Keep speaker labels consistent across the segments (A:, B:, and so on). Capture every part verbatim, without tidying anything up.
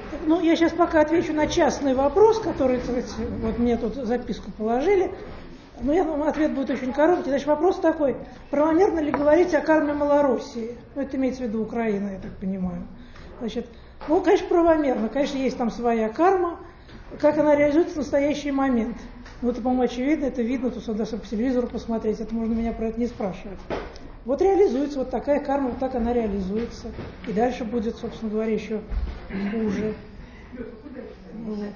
A: Ну, я сейчас пока отвечу на частный вопрос, который, так сказать, вот мне тут записку положили. Но я думаю, ответ будет очень короткий. Значит, вопрос такой: правомерно ли говорить о карме Малороссии? Ну, это имеется в виду Украина, я так понимаю. Значит, ну, конечно, правомерно. Конечно, есть там своя карма. Как она реализуется в настоящий момент? Ну, это, по-моему, очевидно, это видно, тут даже по телевизору посмотреть, это можно меня про это не спрашивать. Вот реализуется вот такая карма, вот так она реализуется. И дальше будет, собственно говоря, еще хуже. Вот.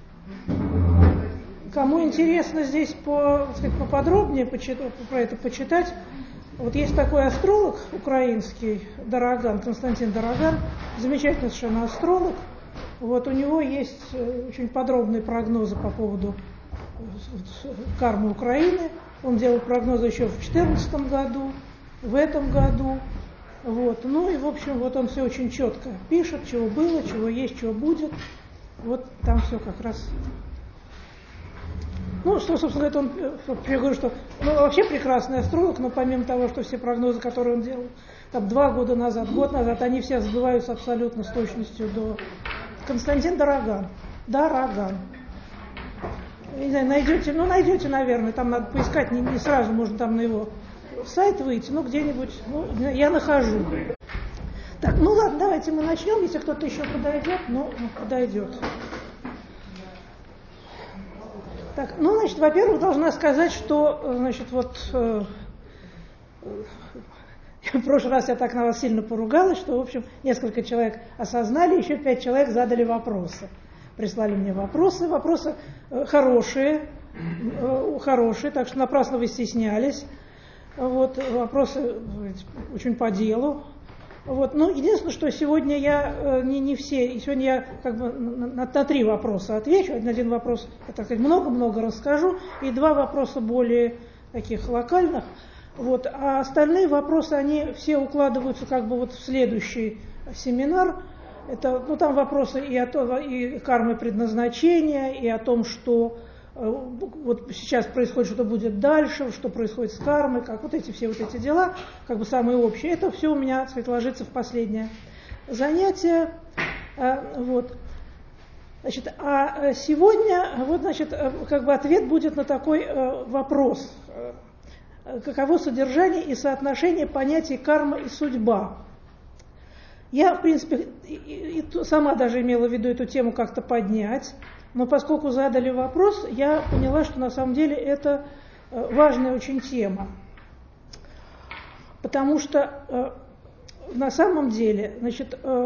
A: Кому интересно здесь по, так сказать, поподробнее почитать, про это почитать, вот есть такой астролог украинский, Дороган, Константин Дороган, замечательный совершенно астролог. Вот у него есть очень подробные прогнозы по поводу кармы Украины. Он делал прогнозы еще в две тысячи четырнадцатом году, в этом году. Вот. Ну и, в общем, вот он все очень четко пишет, чего было, чего есть, чего будет. Вот там все как раз. Ну, что, собственно говоря, он, я говорю, что ну, вообще прекрасный астролог, но помимо того, что все прогнозы, которые он делал там два года назад, год назад, они все сбываются абсолютно с точностью до... Константин Дороган. Дороган. Не знаю, найдете, ну, найдете, наверное, там надо поискать, не, не сразу можно там на его сайт выйти, но где-нибудь, ну, я нахожу. Так, ну ладно, давайте мы начнем, если кто-то еще подойдет, ну, подойдет. Так, ну, значит, во-первых, должна сказать, что, значит, вот э, в прошлый раз я так на вас сильно поругалась, что, в общем, несколько человек осознали, еще пять человек задали вопросы. Прислали мне вопросы, вопросы э, хорошие, э, хорошие, так что напрасно вы стеснялись. Вот, вопросы очень по делу. Вот, ну, единственное, что сегодня я э, не, не все, сегодня я как бы на, на, на три вопроса отвечу. Один, один вопрос, я, так сказать, много-много расскажу, и два вопроса более таких локальных. Вот, а остальные вопросы, они все укладываются как бы вот в следующий семинар. Это, ну, там вопросы и о том, и кармы предназначения, и о том, что э, вот сейчас происходит, что будет дальше, что происходит с кармой, как вот эти все вот эти дела, как бы самые общие. Это все у меня, так сказать, ложится в последнее занятие. Э, вот. Значит, а сегодня, вот, значит, как бы ответ будет на такой э, вопрос. Каково содержание и соотношение понятий карма и судьба? Я, в принципе, и, и, и сама даже имела в виду эту тему как-то поднять, но поскольку задали вопрос, я поняла, что на самом деле это важная очень тема. Потому что э, на самом деле, значит, э,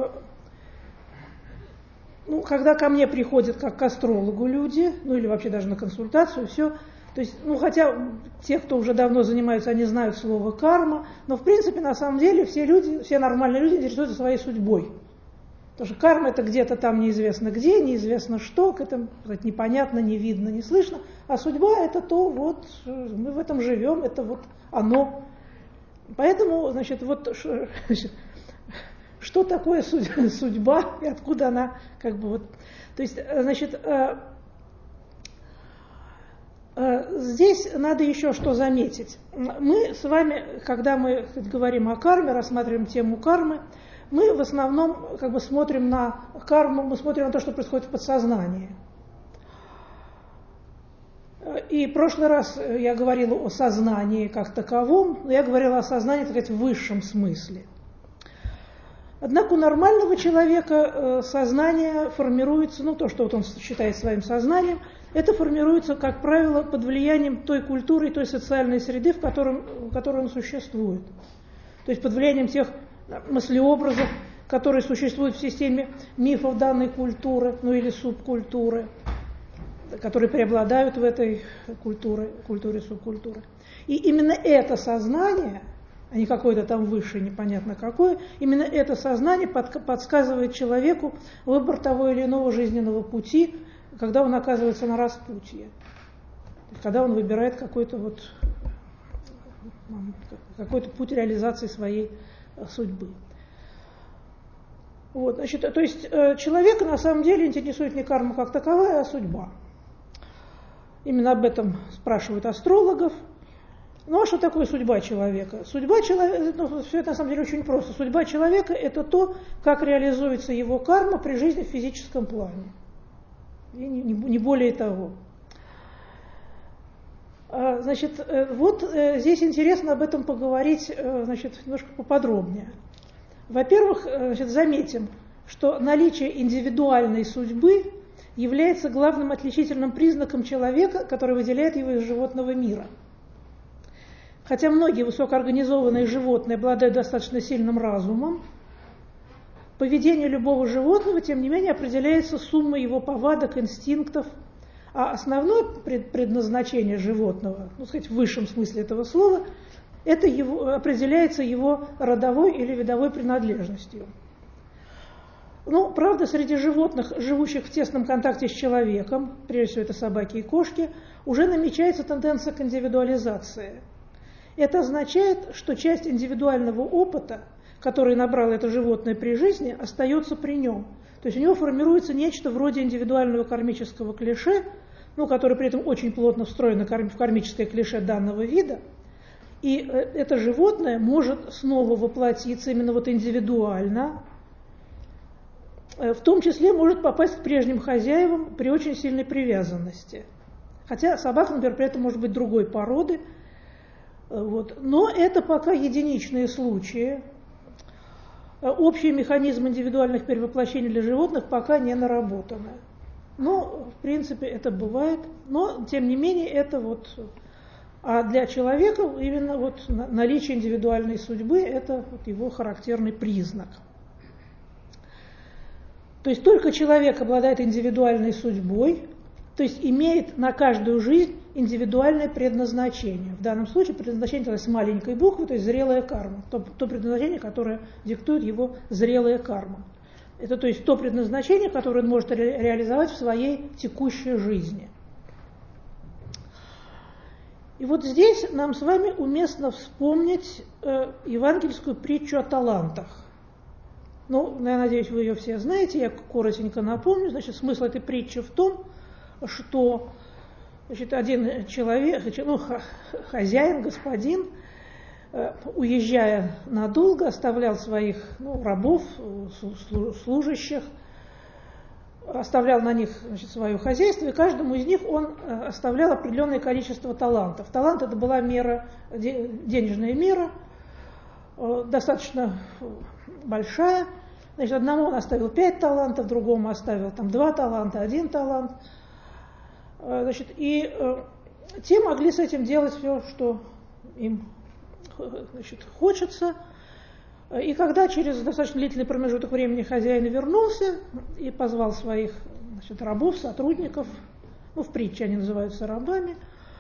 A: ну, когда ко мне приходят как к астрологу люди, ну или вообще даже на консультацию, все, то есть, ну, хотя те, кто уже давно занимаются, они знают слово карма, но, в принципе, на самом деле все люди, все нормальные люди интересуются своей судьбой. Потому что карма – это где-то там неизвестно где, неизвестно что, к этому непонятно, не видно, не слышно, а судьба – это то, вот, мы в этом живем, это вот оно. Поэтому, значит, вот, значит, что такое судьба и откуда она, как бы вот, то есть, значит, здесь надо еще что заметить. Мы с вами, когда мы говорим о карме, рассматриваем тему кармы, мы в основном как бы смотрим на карму, мы смотрим на то, что происходит в подсознании. И в прошлый раз я говорила о сознании как таковом, но я говорила о сознании, так сказать, в высшем смысле. Однако у нормального человека сознание формируется, ну то, что вот он считает своим сознанием, это формируется, как правило, под влиянием той культуры и той социальной среды, в, котором, в которой он существует. То есть под влиянием тех мыслеобразов, которые существуют в системе мифов данной культуры, ну или субкультуры, которые преобладают в этой культуре, культуре субкультуры. И именно это сознание, а не какое-то там высшее, непонятно какое, именно это сознание под, подсказывает человеку выбор того или иного жизненного пути, когда он оказывается на распутье, когда он выбирает какой-то вот какой-то путь реализации своей судьбы. Вот, значит, то есть человека на самом деле интересует не карма как таковая, а судьба. Именно об этом спрашивают астрологов. Ну а что такое судьба человека? Судьба человека, ну, все это на самом деле очень просто. Судьба человека – это то, как реализуется его карма при жизни в физическом плане. И не, не более того. Значит, вот здесь интересно об этом поговорить, значит, немножко поподробнее. Во-первых, значит, заметим, что наличие индивидуальной судьбы является главным отличительным признаком человека, который выделяет его из животного мира. Хотя многие высокоорганизованные животные обладают достаточно сильным разумом, поведение любого животного, тем не менее, определяется суммой его повадок, инстинктов, а основное предназначение животного, ну, сказать, в высшем смысле этого слова, это его, определяется его родовой или видовой принадлежностью. Ну, правда, среди животных, живущих в тесном контакте с человеком, прежде всего это собаки и кошки, уже намечается тенденция к индивидуализации. Это означает, что часть индивидуального опыта, который набрало это животное при жизни, остается при нем. То есть у него формируется нечто вроде индивидуального кармического клише, ну, которое при этом очень плотно встроено в кармическое клише данного вида. И это животное может снова воплотиться именно вот индивидуально, в том числе может попасть к прежним хозяевам при очень сильной привязанности. Хотя собака, например, при этом может быть другой породы. Вот. Но это пока единичные случаи. Общий механизм индивидуальных перевоплощений для животных пока не наработаны. Но, в принципе, это бывает. Но, тем не менее, это вот... А для человека именно вот наличие индивидуальной судьбы – это вот его характерный признак. То есть только человек обладает индивидуальной судьбой, то есть имеет на каждую жизнь индивидуальное предназначение. В данном случае предназначение с маленькой буквы, то есть зрелая карма. То, то предназначение, которое диктует его зрелая карма. Это то есть то предназначение, которое он может ре- реализовать в своей текущей жизни. И вот здесь нам с вами уместно вспомнить э, евангельскую притчу о талантах. Ну, я надеюсь, вы ее все знаете, я коротенько напомню. Значит, смысл этой притчи в том, что, значит, один человек, ну, хозяин, господин, уезжая надолго, оставлял своих, ну, рабов, служащих, оставлял на них, значит, свое хозяйство, и каждому из них он оставлял определенное количество талантов. Талант – это была мера, денежная мера, достаточно большая. Значит, одному он оставил пять талантов, другому оставил там два таланта, один талант. Значит, и э, те могли с этим делать все, что им, значит, хочется. И когда через достаточно длительный промежуток времени хозяин вернулся и позвал своих, значит, рабов, сотрудников, ну, в притче они называются рабами,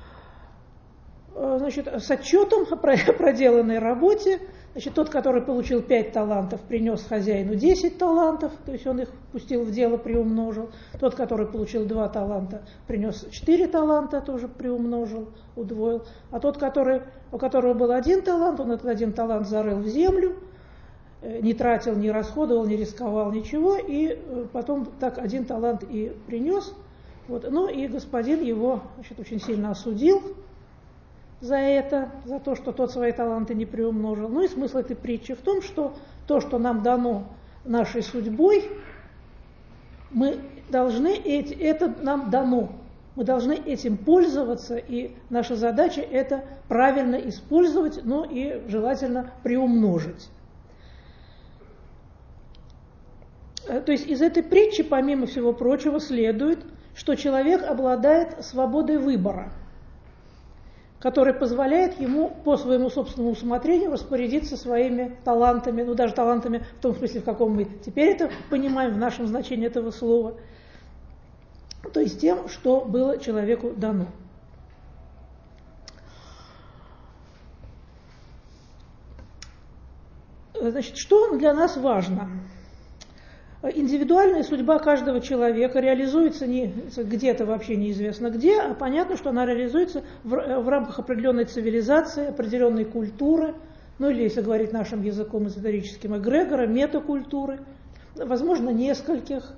A: значит, с отчетом о проделанной работе, значит, тот, который получил пять талантов, принес хозяину десять талантов, то есть он их пустил в дело, приумножил. Тот, который получил два таланта, принес четыре таланта, тоже приумножил, удвоил. А тот, который, у которого был один талант, он этот один талант зарыл в землю, не тратил, не расходовал, не рисковал, ничего, и потом так один талант и принес. Вот. Ну и господин его, значит, очень сильно осудил за это, за то, что тот свои таланты не приумножил. Ну и смысл этой притчи в том, что то, что нам дано нашей судьбой, мы должны, это нам дано, мы должны этим пользоваться, и наша задача это правильно использовать, но и желательно приумножить. То есть из этой притчи, помимо всего прочего, следует, что человек обладает свободой выбора, который позволяет ему по своему собственному усмотрению распорядиться своими талантами, ну даже талантами в том смысле, в каком мы теперь это понимаем, в нашем значении этого слова, то есть тем, что было человеку дано. Значит, что для нас важно? Индивидуальная судьба каждого человека реализуется не где-то вообще неизвестно где, а понятно, что она реализуется в, в рамках определенной цивилизации, определенной культуры, ну или, если говорить нашим языком эзотерическим, эгрегора, метакультуры, возможно, нескольких,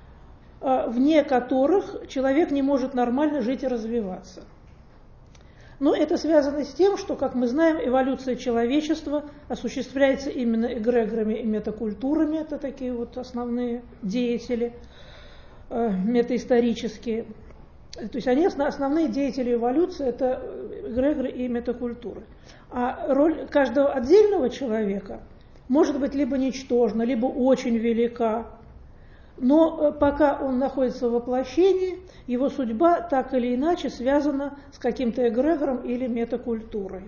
A: вне которых человек не может нормально жить и развиваться. Но это связано с тем, что, как мы знаем, эволюция человечества осуществляется именно эгрегорами и метакультурами, это такие вот основные деятели э, метаисторические. То есть они основные деятели эволюции, это эгрегоры и метакультуры. А роль каждого отдельного человека может быть либо ничтожна, либо очень велика. Но пока он находится в воплощении, его судьба так или иначе связана с каким-то эгрегором или метакультурой.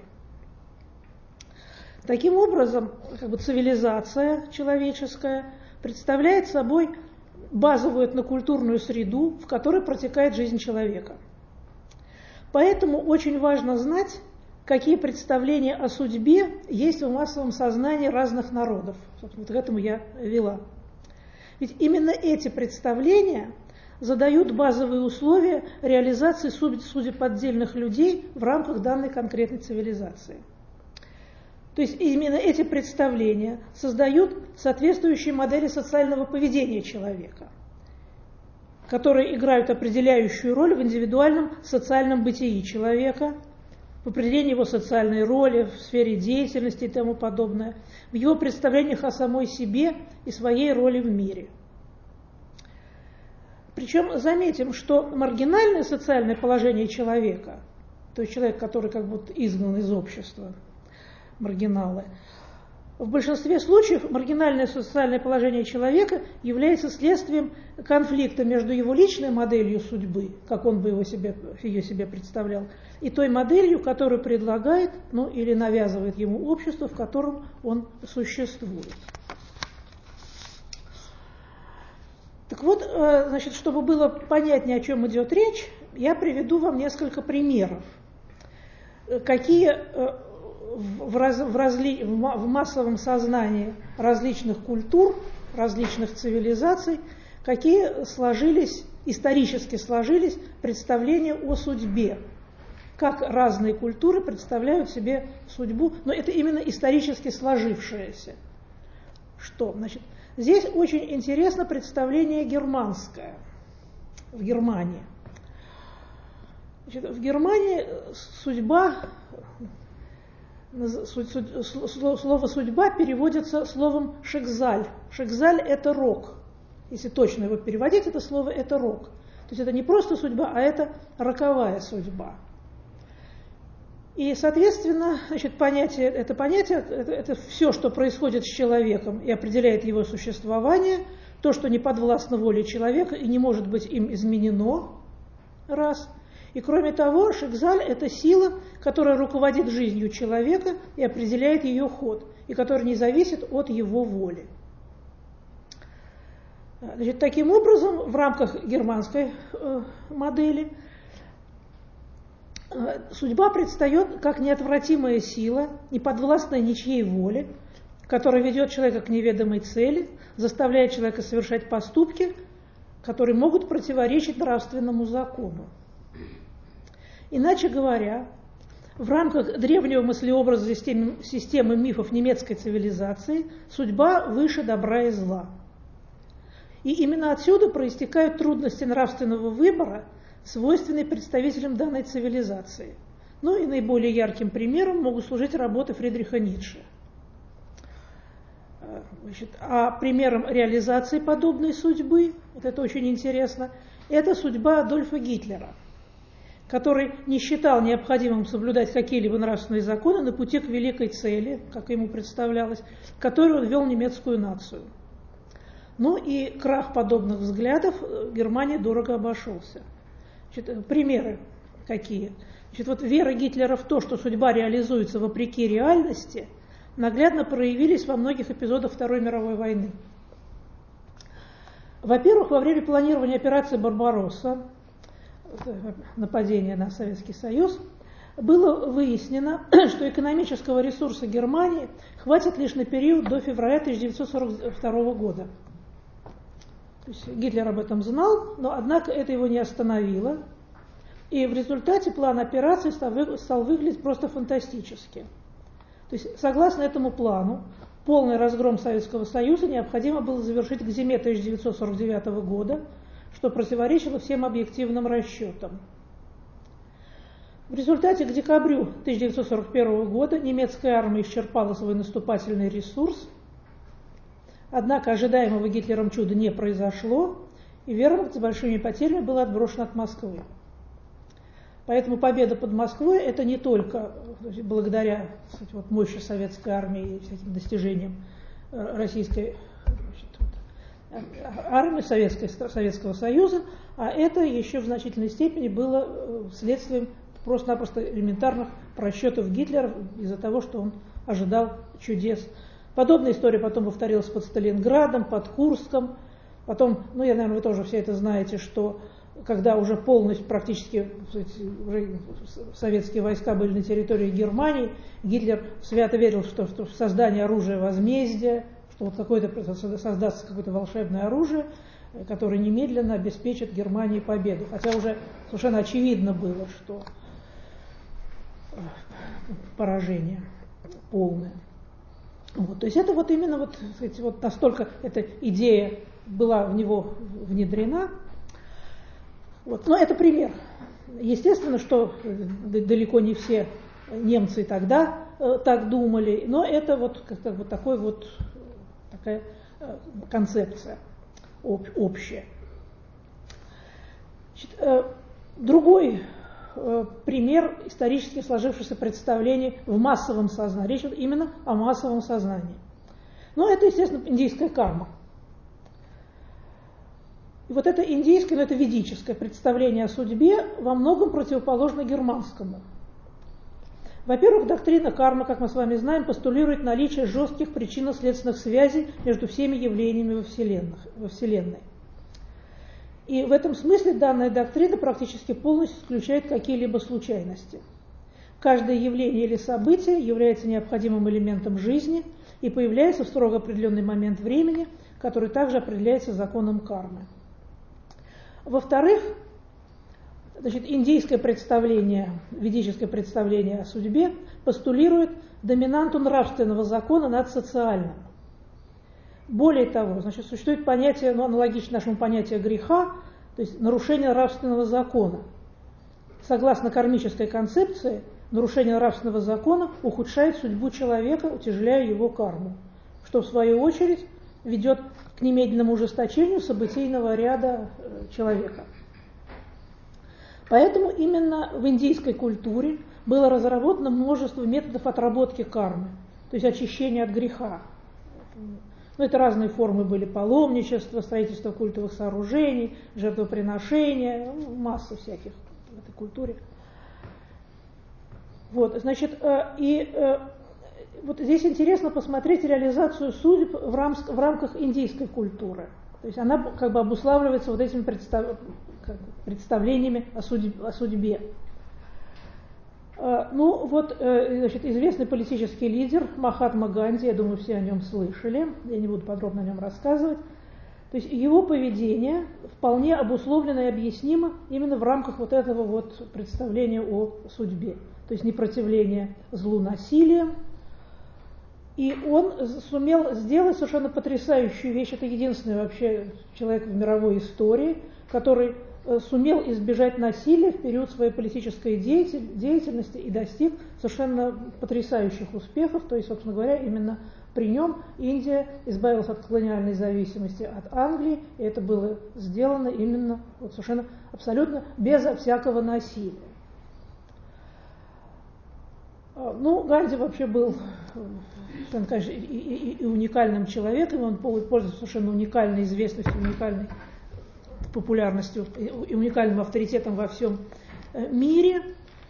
A: Таким образом, как бы цивилизация человеческая представляет собой базовую этнокультурную среду, в которой протекает жизнь человека. Поэтому очень важно знать, какие представления о судьбе есть в массовом сознании разных народов. Собственно, к этому я вела. Ведь именно эти представления задают базовые условия реализации судеб отдельных людей в рамках данной конкретной цивилизации. То есть именно эти представления создают соответствующие модели социального поведения человека, которые играют определяющую роль в индивидуальном социальном бытии человека, в определении его социальной роли, в сфере деятельности и тому подобное, в его представлениях о самой себе и своей роли в мире. Причем заметим, что маргинальное социальное положение человека, то есть человек, который как будто изгнан из общества, маргиналы, в большинстве случаев маргинальное социальное положение человека является следствием конфликта между его личной моделью судьбы, как он бы его себе, ее себе представлял, и той моделью, которую предлагает, ну или навязывает ему общество, в котором он существует. Так вот, значит, чтобы было понятнее, о чем идет речь, я приведу вам несколько примеров, какие в, раз, в, разли, в массовом сознании различных культур, различных цивилизаций, какие сложились, исторически сложились представления о судьбе, как разные культуры представляют себе судьбу, но это именно исторически сложившееся. Что, значит, здесь очень интересно представление германское, в Германии. Значит, в Германии судьба, слово «судьба» переводится словом «шекзаль». «Шекзаль» – это рок. Если точно его переводить, это слово – это рок. То есть это не просто судьба, а это роковая судьба. И, соответственно, значит, понятие, это понятие, это, это все, что происходит с человеком и определяет его существование, то, что не подвластно воле человека и не может быть им изменено, раз. И кроме того, шекзаль – это сила, которая руководит жизнью человека и определяет ее ход, и которая не зависит от его воли. Значит, таким образом, в рамках германской э, модели э, судьба предстает как неотвратимая сила, не подвластная ничьей воле, которая ведет человека к неведомой цели, заставляет человека совершать поступки, которые могут противоречить нравственному закону. Иначе говоря, в рамках древнего мыслеобраза системы, системы мифов немецкой цивилизации судьба выше добра и зла. И именно отсюда проистекают трудности нравственного выбора, свойственные представителям данной цивилизации. Ну и наиболее ярким примером могут служить работы Фридриха Ницше. Значит, а примером реализации подобной судьбы, вот это очень интересно, это судьба Адольфа Гитлера, который не считал необходимым соблюдать какие-либо нравственные законы на пути к великой цели, как ему представлялось, к которой он вел немецкую нацию. Ну и крах подобных взглядов в Германии дорого обошелся. Значит, примеры какие? Значит, вот вера Гитлера в то, что судьба реализуется вопреки реальности, наглядно проявились во многих эпизодах Второй мировой войны. Во-первых, во время планирования операции «Барбаросса», нападения на Советский Союз, было выяснено, что экономического ресурса Германии хватит лишь на период до февраля тысяча девятьсот сорок второго года. То есть Гитлер об этом знал, но однако это его не остановило, и в результате план операции стал выглядеть просто фантастически. То есть, согласно этому плану, полный разгром Советского Союза необходимо было завершить к зиме тысяча девятьсот сорок девятого года, что противоречило всем объективным расчетам. В результате к декабрю тысяча девятьсот сорок первого года немецкая армия исчерпала свой наступательный ресурс, однако ожидаемого Гитлером чуда не произошло, и вермахт с большими потерями был отброшен от Москвы. Поэтому победа под Москвой – это не только благодаря, кстати, вот, мощи советской армии и всяким достижениям российской, значит, вот, армии Советской, Советского Союза, а это еще в значительной степени было следствием просто-напросто элементарных просчетов Гитлера из-за того, что он ожидал чудес. Подобная история потом повторилась под Сталинградом, под Курском. Потом, ну, я, наверное, вы тоже все это знаете, что когда уже полностью, практически уже советские войска были на территории Германии, Гитлер свято верил, что, что в создание оружия возмездия, что вот какое-то, создастся какое-то волшебное оружие, которое немедленно обеспечит Германии победу. Хотя уже совершенно очевидно было, что поражение полное. Вот, то есть это вот именно вот, сказать, вот настолько эта идея была в него внедрена. Вот. Но это пример. Естественно, что далеко не все немцы тогда э, так думали, но это вот, как-то вот такой вот такая э, концепция об, общая. Значит, э, другой э, пример исторически сложившихся представлений в массовом сознании. Речь идет именно о массовом сознании. Но это, естественно, индийская карма. И вот это индийское, но это ведическое представление о судьбе во многом противоположно германскому. Во-первых, доктрина кармы, как мы с вами знаем, постулирует наличие жестких причинно-следственных связей между всеми явлениями во Вселенной. во Вселенной. И в этом смысле данная доктрина практически полностью исключает какие-либо случайности. Каждое явление или событие является необходимым элементом жизни и появляется в строго определенный момент времени, который также определяется законом кармы. Во-вторых, значит, индийское представление, ведическое представление о судьбе постулирует доминанту нравственного закона над социальным. Более того, значит, существует понятие, ну, аналогично нашему понятию греха, то есть нарушение нравственного закона. Согласно кармической концепции, нарушение нравственного закона ухудшает судьбу человека, утяжеляя его карму, что в свою очередь ведет к немедленному ужесточению событийного ряда человека. Поэтому именно в индийской культуре было разработано множество методов отработки кармы, то есть очищения от греха. Ну, это разные формы были: паломничество, строительство культовых сооружений, жертвоприношения, ну, масса всяких в этой культуре. Вот, значит, и вот здесь интересно посмотреть реализацию судеб в, рам, в рамках индийской культуры. То есть она как бы обуславливается вот этими представ, как, представлениями о судьбе. О судьбе. Ну вот, значит, известный политический лидер Махатма Ганди, я думаю, все о нем слышали, я не буду подробно о нем рассказывать. То есть его поведение вполне обусловлено и объяснимо именно в рамках вот этого вот представления о судьбе. То есть непротивление злу насилием. И он сумел сделать совершенно потрясающую вещь. Это единственный вообще человек в мировой истории, который сумел избежать насилия в период своей политической деятельности и достиг совершенно потрясающих успехов. То есть, собственно говоря, именно при нем Индия избавилась от колониальной зависимости от Англии, и это было сделано именно вот совершенно абсолютно безо всякого насилия. Ну, Ганди вообще был, конечно, и, и, и уникальным человеком, он пользуется совершенно уникальной известностью, уникальной популярностью и уникальным авторитетом во всем мире.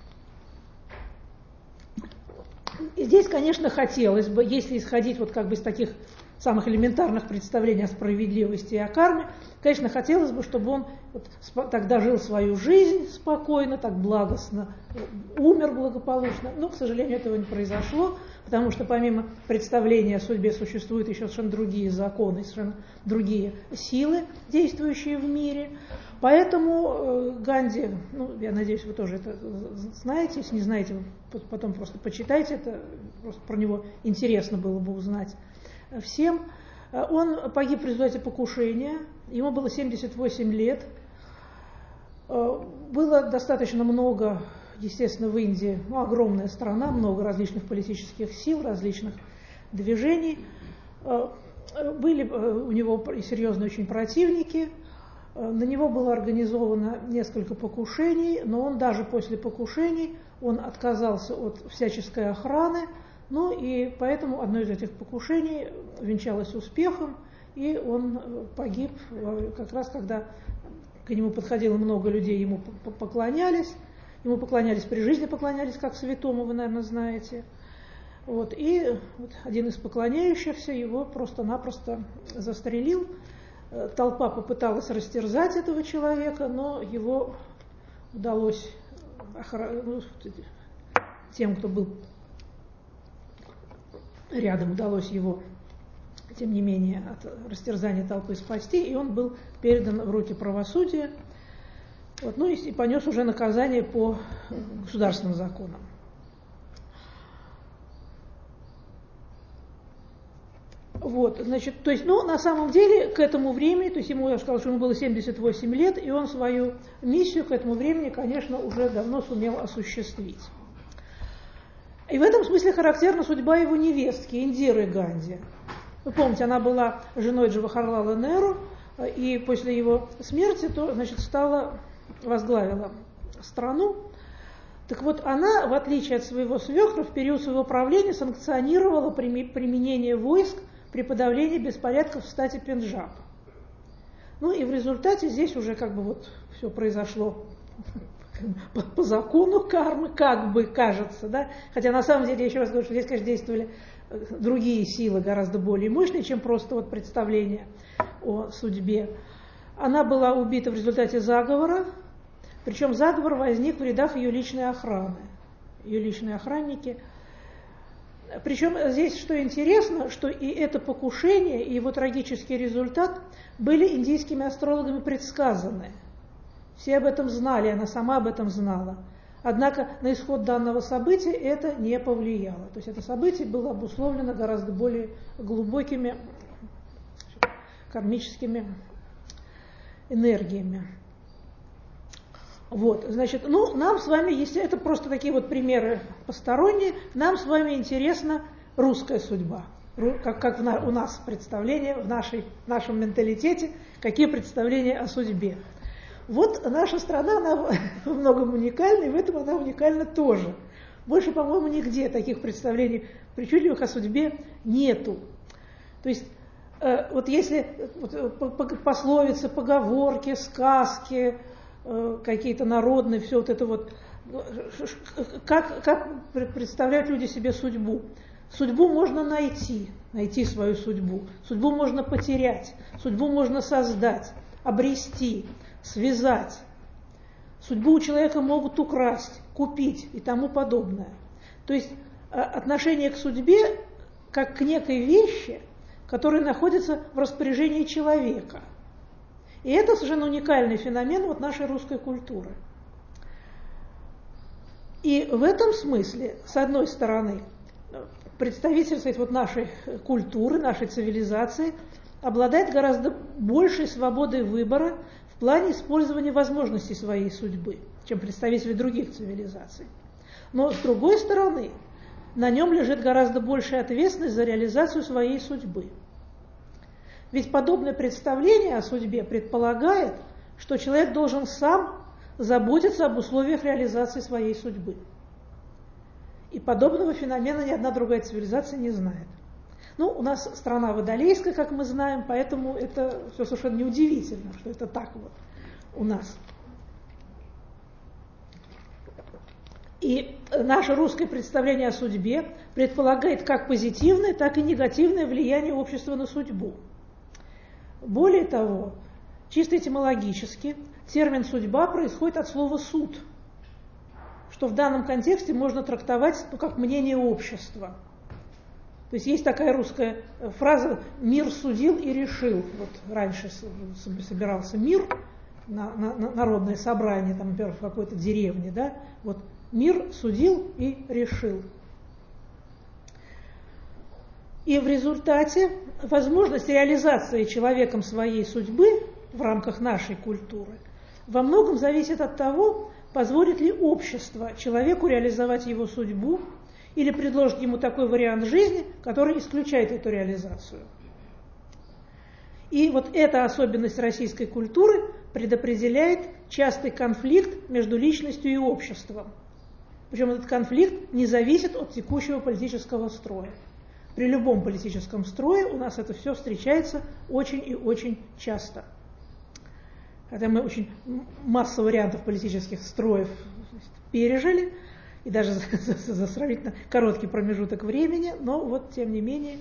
A: И здесь, конечно, хотелось бы, если исходить вот как бы из таких самых элементарных представлений о справедливости и о карме, конечно, хотелось бы, чтобы он вот тогда жил свою жизнь спокойно, так благостно, умер благополучно. Но, к сожалению, этого не произошло, потому что помимо представления о судьбе существуют еще совершенно другие законы, совершенно другие силы, действующие в мире. Поэтому Ганди, ну, я надеюсь, вы тоже это знаете, если не знаете, вы потом просто почитайте, это просто про него интересно было бы узнать всем. Он погиб в результате покушения, ему было семьдесят восемь лет, было достаточно много естественно, в Индии ну, огромная страна, много различных политических сил, различных движений. Были у него серьезные очень противники. На него было организовано несколько покушений, но он даже после покушений он отказался от всяческой охраны. Ну и поэтому одно из этих покушений венчалось успехом, и он погиб как раз, когда к нему подходило много людей, ему поклонялись. Ему поклонялись при жизни, поклонялись как святому, вы, наверное, знаете. Вот, и вот один из поклоняющихся его просто-напросто застрелил. Толпа попыталась растерзать этого человека, но его удалось, ну, тем, кто был рядом, удалось его, тем не менее, от растерзания толпы спасти, и он был передан в руки правосудия, вот, ну и понес уже наказание по государственным законам. Вот, значит, то есть, ну, на самом деле, к этому времени, то есть ему, я сказала, что ему было семьдесят восемь лет, и он свою миссию к этому времени, конечно, уже давно сумел осуществить. И в этом смысле характерна судьба его невестки, Индиры Ганди. Вы помните, она была женой Джавахарлала Неру, и после его смерти, то, значит, стала, возглавила страну. Так вот, она, в отличие от своего свекра, в период своего правления санкционировала применение войск при подавлении беспорядков в штате Пенджаб. Ну и в результате здесь уже как бы вот все произошло по, по закону кармы, как бы кажется, да, хотя на самом деле, я еще раз говорю, что здесь, конечно, действовали другие силы, гораздо более мощные, чем просто вот представление о судьбе. Она была убита в результате заговора, причем заговор возник в рядах ее личной охраны, ее личные охранники. Причем здесь, что интересно, что и это покушение, и его трагический результат были индийскими астрологами предсказаны. Все об этом знали, она сама об этом знала. Однако на исход данного события это не повлияло. То есть это событие было обусловлено гораздо более глубокими кармическими энергиями. Вот, значит, ну, нам с вами, если это просто такие вот примеры посторонние, нам с вами интересна русская судьба, как, как в на, у нас представление, в нашей, нашем менталитете, какие представления о судьбе. Вот наша страна, она во многом уникальна, и в этом она уникальна тоже. Больше, по-моему, нигде таких представлений причудливых о судьбе нету. То есть, э, вот если вот, пословицы, поговорки, сказки, какие-то народные, все вот это вот, как, как представляют люди себе судьбу? Судьбу можно найти, найти свою судьбу, судьбу можно потерять, судьбу можно создать, обрести, связать. Судьбу у человека могут украсть, купить и тому подобное. То есть отношение к судьбе как к некой вещи, которая находится в распоряжении человека. И это совершенно уникальный феномен вот нашей русской культуры. И в этом смысле, с одной стороны, представитель вот нашей культуры, нашей цивилизации обладает гораздо большей свободой выбора в плане использования возможностей своей судьбы, чем представители других цивилизаций. Но с другой стороны, на нем лежит гораздо большая ответственность за реализацию своей судьбы. Ведь подобное представление о судьбе предполагает, что человек должен сам заботиться об условиях реализации своей судьбы. И подобного феномена ни одна другая цивилизация не знает. Ну, у нас страна водолейская, как мы знаем, поэтому это все совершенно неудивительно, что это так вот у нас. И наше русское представление о судьбе предполагает как позитивное, так и негативное влияние общества на судьбу. Более того, чисто этимологически термин «судьба» происходит от слова «суд», что в данном контексте можно трактовать ну, как мнение общества. То есть есть такая русская фраза «мир судил и решил». Вот раньше собирался мир, на, на, на народное собрание, там, например, в какой-то деревне, да, вот мир судил и решил. И в результате возможность реализации человеком своей судьбы в рамках нашей культуры во многом зависит от того, позволит ли общество человеку реализовать его судьбу или предложит ему такой вариант жизни, который исключает эту реализацию. И вот эта особенность российской культуры предопределяет частый конфликт между личностью и обществом. Причем этот конфликт не зависит от текущего политического строя. При любом политическом строе у нас это все встречается очень и очень часто. Хотя мы очень массу вариантов политических строев пережили, и даже за, за, за сравнительно короткий промежуток времени, но вот тем не менее.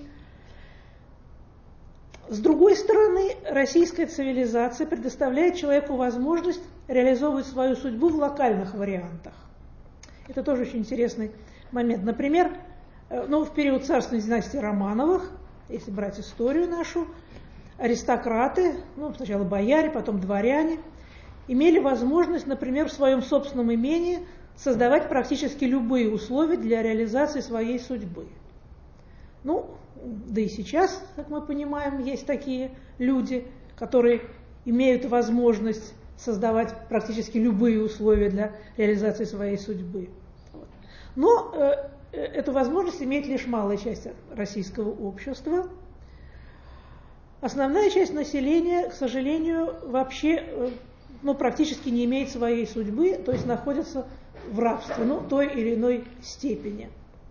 A: С другой стороны, российская цивилизация предоставляет человеку возможность реализовывать свою судьбу в локальных вариантах. Это тоже очень интересный момент. Например, ну, в период царственной династии Романовых, если брать историю нашу, аристократы, ну, сначала бояре, потом дворяне, имели возможность, например, в своем собственном имении создавать практически любые условия для реализации своей судьбы. Ну, да и сейчас, как мы понимаем, есть такие люди, которые имеют возможность создавать практически любые условия для реализации своей судьбы. Но э, эту возможность имеет лишь малая часть российского общества. Основная часть населения, к сожалению, вообще э, ну, практически не имеет своей судьбы, то есть находится в рабстве, ну, той или иной степени.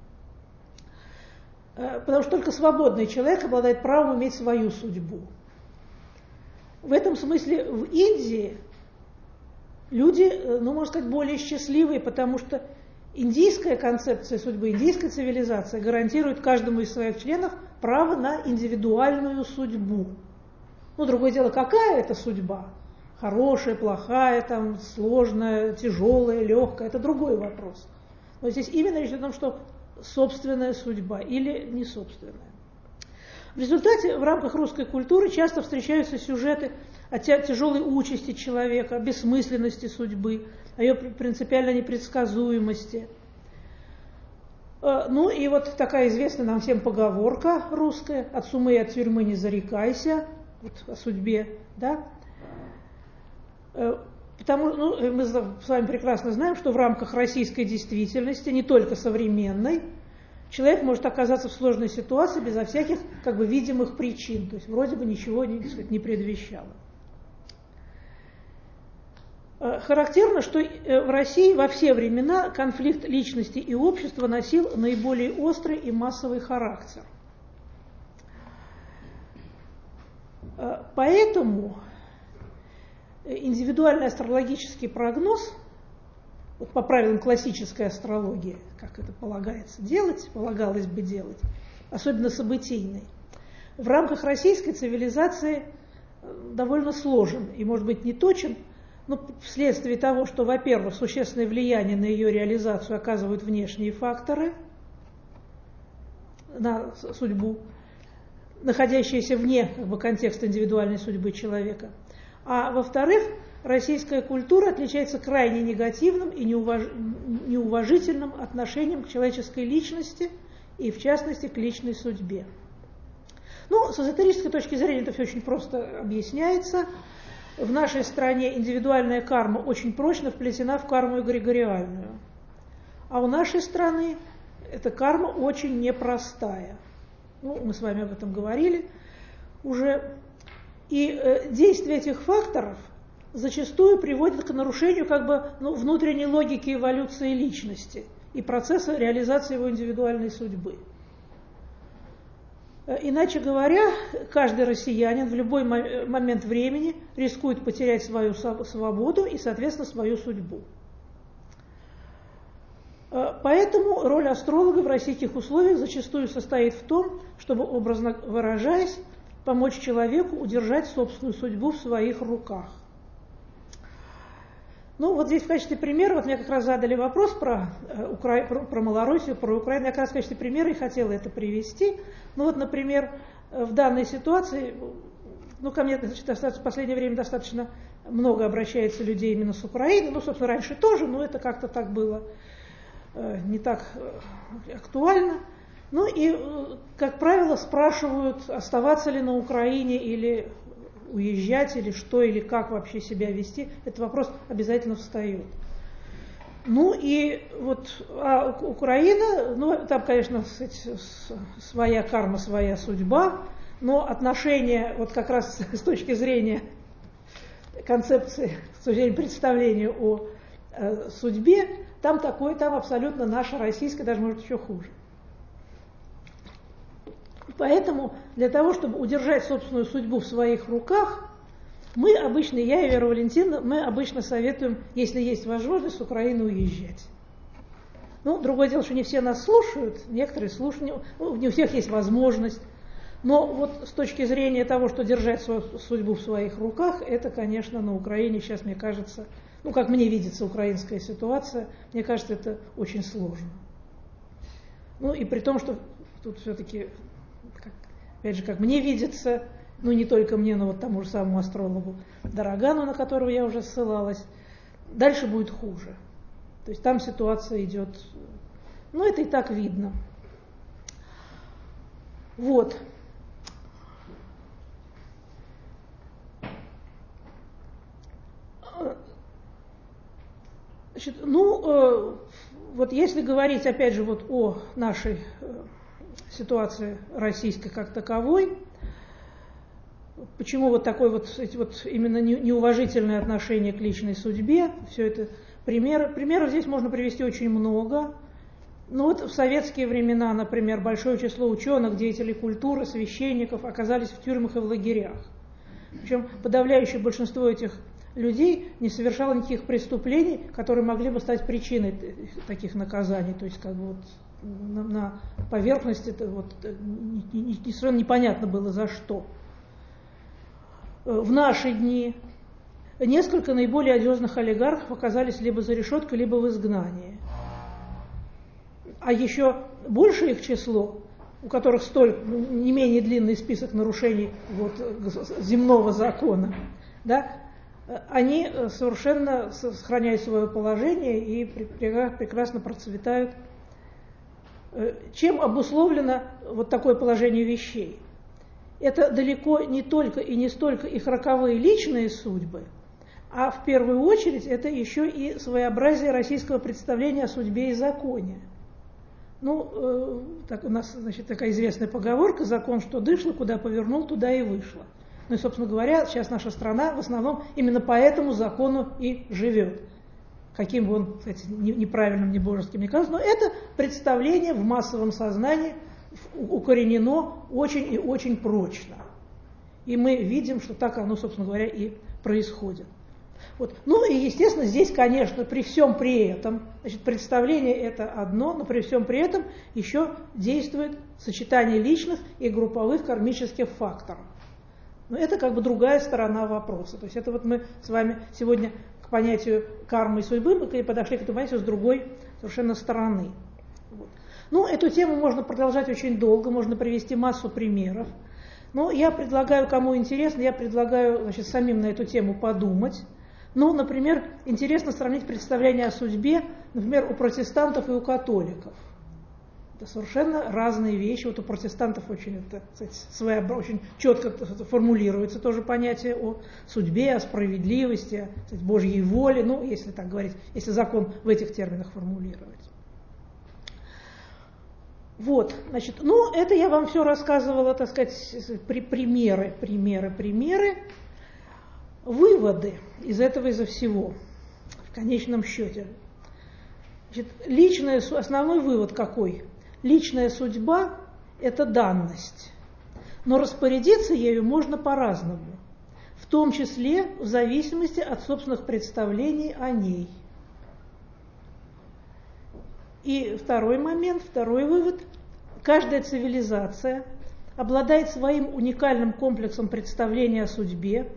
A: Э, потому что только свободный человек обладает правом иметь свою судьбу. В этом смысле в Индии люди, ну, можно сказать, более счастливые, потому что индийская концепция судьбы, индийская цивилизация гарантирует каждому из своих членов право на индивидуальную судьбу. Ну, другое дело, какая это судьба? Хорошая, плохая, там, сложная, тяжелая, легкая, это другой вопрос. Но здесь именно речь о том, что собственная судьба или не собственная. В результате в рамках русской культуры часто встречаются сюжеты о тяжелой участи человека, о бессмысленности судьбы, о ее принципиальной непредсказуемости. Ну и вот такая известная нам всем поговорка русская: от сумы и от тюрьмы не зарекайся, вот о судьбе, да. Потому ну, мы с вами прекрасно знаем, что в рамках российской действительности, не только современной, человек может оказаться в сложной ситуации безо всяких как бы видимых причин, то есть вроде бы ничего не, так сказать, не предвещало. Характерно, что в России во все времена конфликт личности и общества носил наиболее острый и массовый характер. Поэтому индивидуальный астрологический прогноз, вот по правилам классической астрологии, как это полагается делать, полагалось бы делать, особенно событийный, в рамках российской цивилизации довольно сложен и, может быть, не точен, но вследствие того, что, во-первых, существенное влияние на ее реализацию оказывают внешние факторы на судьбу, находящиеся вне как бы, контекста индивидуальной судьбы человека. А во-вторых, российская культура отличается крайне негативным и неуваж... неуважительным отношением к человеческой личности и, в частности, к личной судьбе. Ну, с эзотерической точки зрения это все очень просто объясняется. В нашей стране индивидуальная карма очень прочно вплетена в карму эгрегориальную. А у нашей страны эта карма очень непростая. Ну, мы с вами об этом говорили уже. И э, действие этих факторов зачастую приводит к нарушению как бы, ну, внутренней логики эволюции личности и процесса реализации его индивидуальной судьбы. Иначе говоря, каждый россиянин в любой момент времени рискует потерять свою свободу и, соответственно, свою судьбу. Поэтому роль астролога в российских условиях зачастую состоит в том, чтобы, образно выражаясь, помочь человеку удержать собственную судьбу в своих руках. Ну, вот здесь в качестве примера, вот мне как раз задали вопрос про, Укра... про, про Малороссию, про Украину, я как раз в качестве примера и хотела это привести. Ну вот, например, в данной ситуации, ну, ко мне, значит, в последнее время достаточно много обращается людей именно с Украины, ну, собственно, раньше тоже, но это как-то так было э, не так э, актуально. Ну и, как правило, спрашивают, оставаться ли на Украине или уезжать, или что, или как вообще себя вести. Этот вопрос обязательно встает. Ну и вот а Украина, ну там, конечно, своя карма, своя судьба, но отношение вот как раз с точки зрения концепции, с точки зрения представления о э, судьбе, там такое, там абсолютно наше российское, даже может еще хуже. Поэтому для того, чтобы удержать собственную судьбу в своих руках, мы обычно, я и Вера Валентиновна, мы обычно советуем, если есть возможность, с Украины уезжать. Ну, другое дело, что не все нас слушают, некоторые слушают, ну, не у всех есть возможность. Но вот с точки зрения того, что держать свою судьбу в своих руках, это, конечно, на Украине сейчас, мне кажется, ну, как мне видится украинская ситуация, мне кажется, это очень сложно. Ну, и при том, что тут все-таки, как, опять же, как мне видится, ну, не только мне, но вот тому же самому астрологу Дорогану, на которого я уже ссылалась, дальше будет хуже. То есть там ситуация идет, ну, это и так видно. Вот. Значит, ну, э, вот если говорить, опять же, вот о нашей э, ситуации российской как таковой, почему вот такое вот, эти вот именно неуважительное отношение к личной судьбе, все это примеры, примеров здесь можно привести очень много. Ну вот в советские времена, например, большое число ученых, деятелей культуры, священников оказались в тюрьмах и в лагерях. Причем подавляющее большинство этих людей не совершало никаких преступлений, которые могли бы стать причиной таких наказаний. То есть как бы вот на, на поверхности это вот не, не, совершенно непонятно было за что. В наши дни несколько наиболее одиозных олигархов оказались либо за решеткой, либо в изгнании. А еще большее их число, у которых столь не менее длинный список нарушений вот, земного закона, да, они совершенно сохраняют свое положение и прекрасно процветают. Чем обусловлено вот такое положение вещей? Это далеко не только и не столько их роковые личные судьбы, а в первую очередь это еще и своеобразие российского представления о судьбе и законе. Ну, э, так у нас, значит, такая известная поговорка: закон, что дышло, куда повернул, туда и вышло. Ну и, собственно говоря, сейчас наша страна в основном именно по этому закону и живет. Каким бы он, кстати, неправильным, не божеским не казалось, но это представление в массовом сознании укоренено очень и очень прочно. И мы видим, что так оно, собственно говоря, и происходит. Вот. Ну и, естественно, здесь, конечно, при всем при этом, значит, представление это одно, но при всем при этом еще действует сочетание личных и групповых кармических факторов. Но это как бы другая сторона вопроса. То есть это вот мы с вами сегодня к понятию кармы и судьбы мы подошли к этому понятию с другой совершенно стороны. Вот. Ну, эту тему можно продолжать очень долго, можно привести массу примеров. Но я предлагаю, кому интересно, я предлагаю, значит, самим на эту тему подумать. Ну, например, интересно сравнить представление о судьбе, например, у протестантов и у католиков. Это совершенно разные вещи. Вот у протестантов очень, это, кстати, своеобразно, очень четко формулируется тоже понятие о судьбе, о справедливости, о, кстати, Божьей воле, ну, если так говорить, если закон в этих терминах формулировать. Вот, значит, ну, это я вам все рассказывала, так сказать, при, примеры, примеры, примеры, выводы из этого, изо всего, в конечном счете. Значит, личная, основной вывод какой? Личная судьба – это данность, но распорядиться ею можно по-разному, в том числе в зависимости от собственных представлений о ней. И второй момент, второй вывод. Каждая цивилизация обладает своим уникальным комплексом представления о судьбе,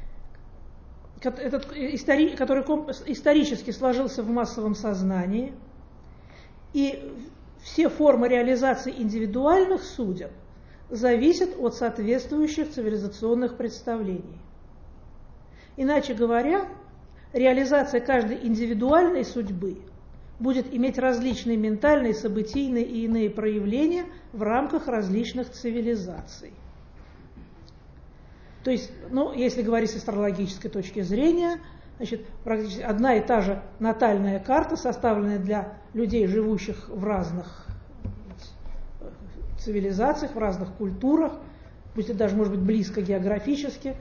A: этот, который исторически сложился в массовом сознании, и все формы реализации индивидуальных судеб зависят от соответствующих цивилизационных представлений. Иначе говоря, реализация каждой индивидуальной судьбы будет иметь различные ментальные, событийные и иные проявления в рамках различных цивилизаций. То есть, ну, если говорить с астрологической точки зрения, Значит, практически одна и та же натальная карта, составленная для людей, живущих в разных цивилизациях, в разных культурах, пусть это даже может быть близко географически.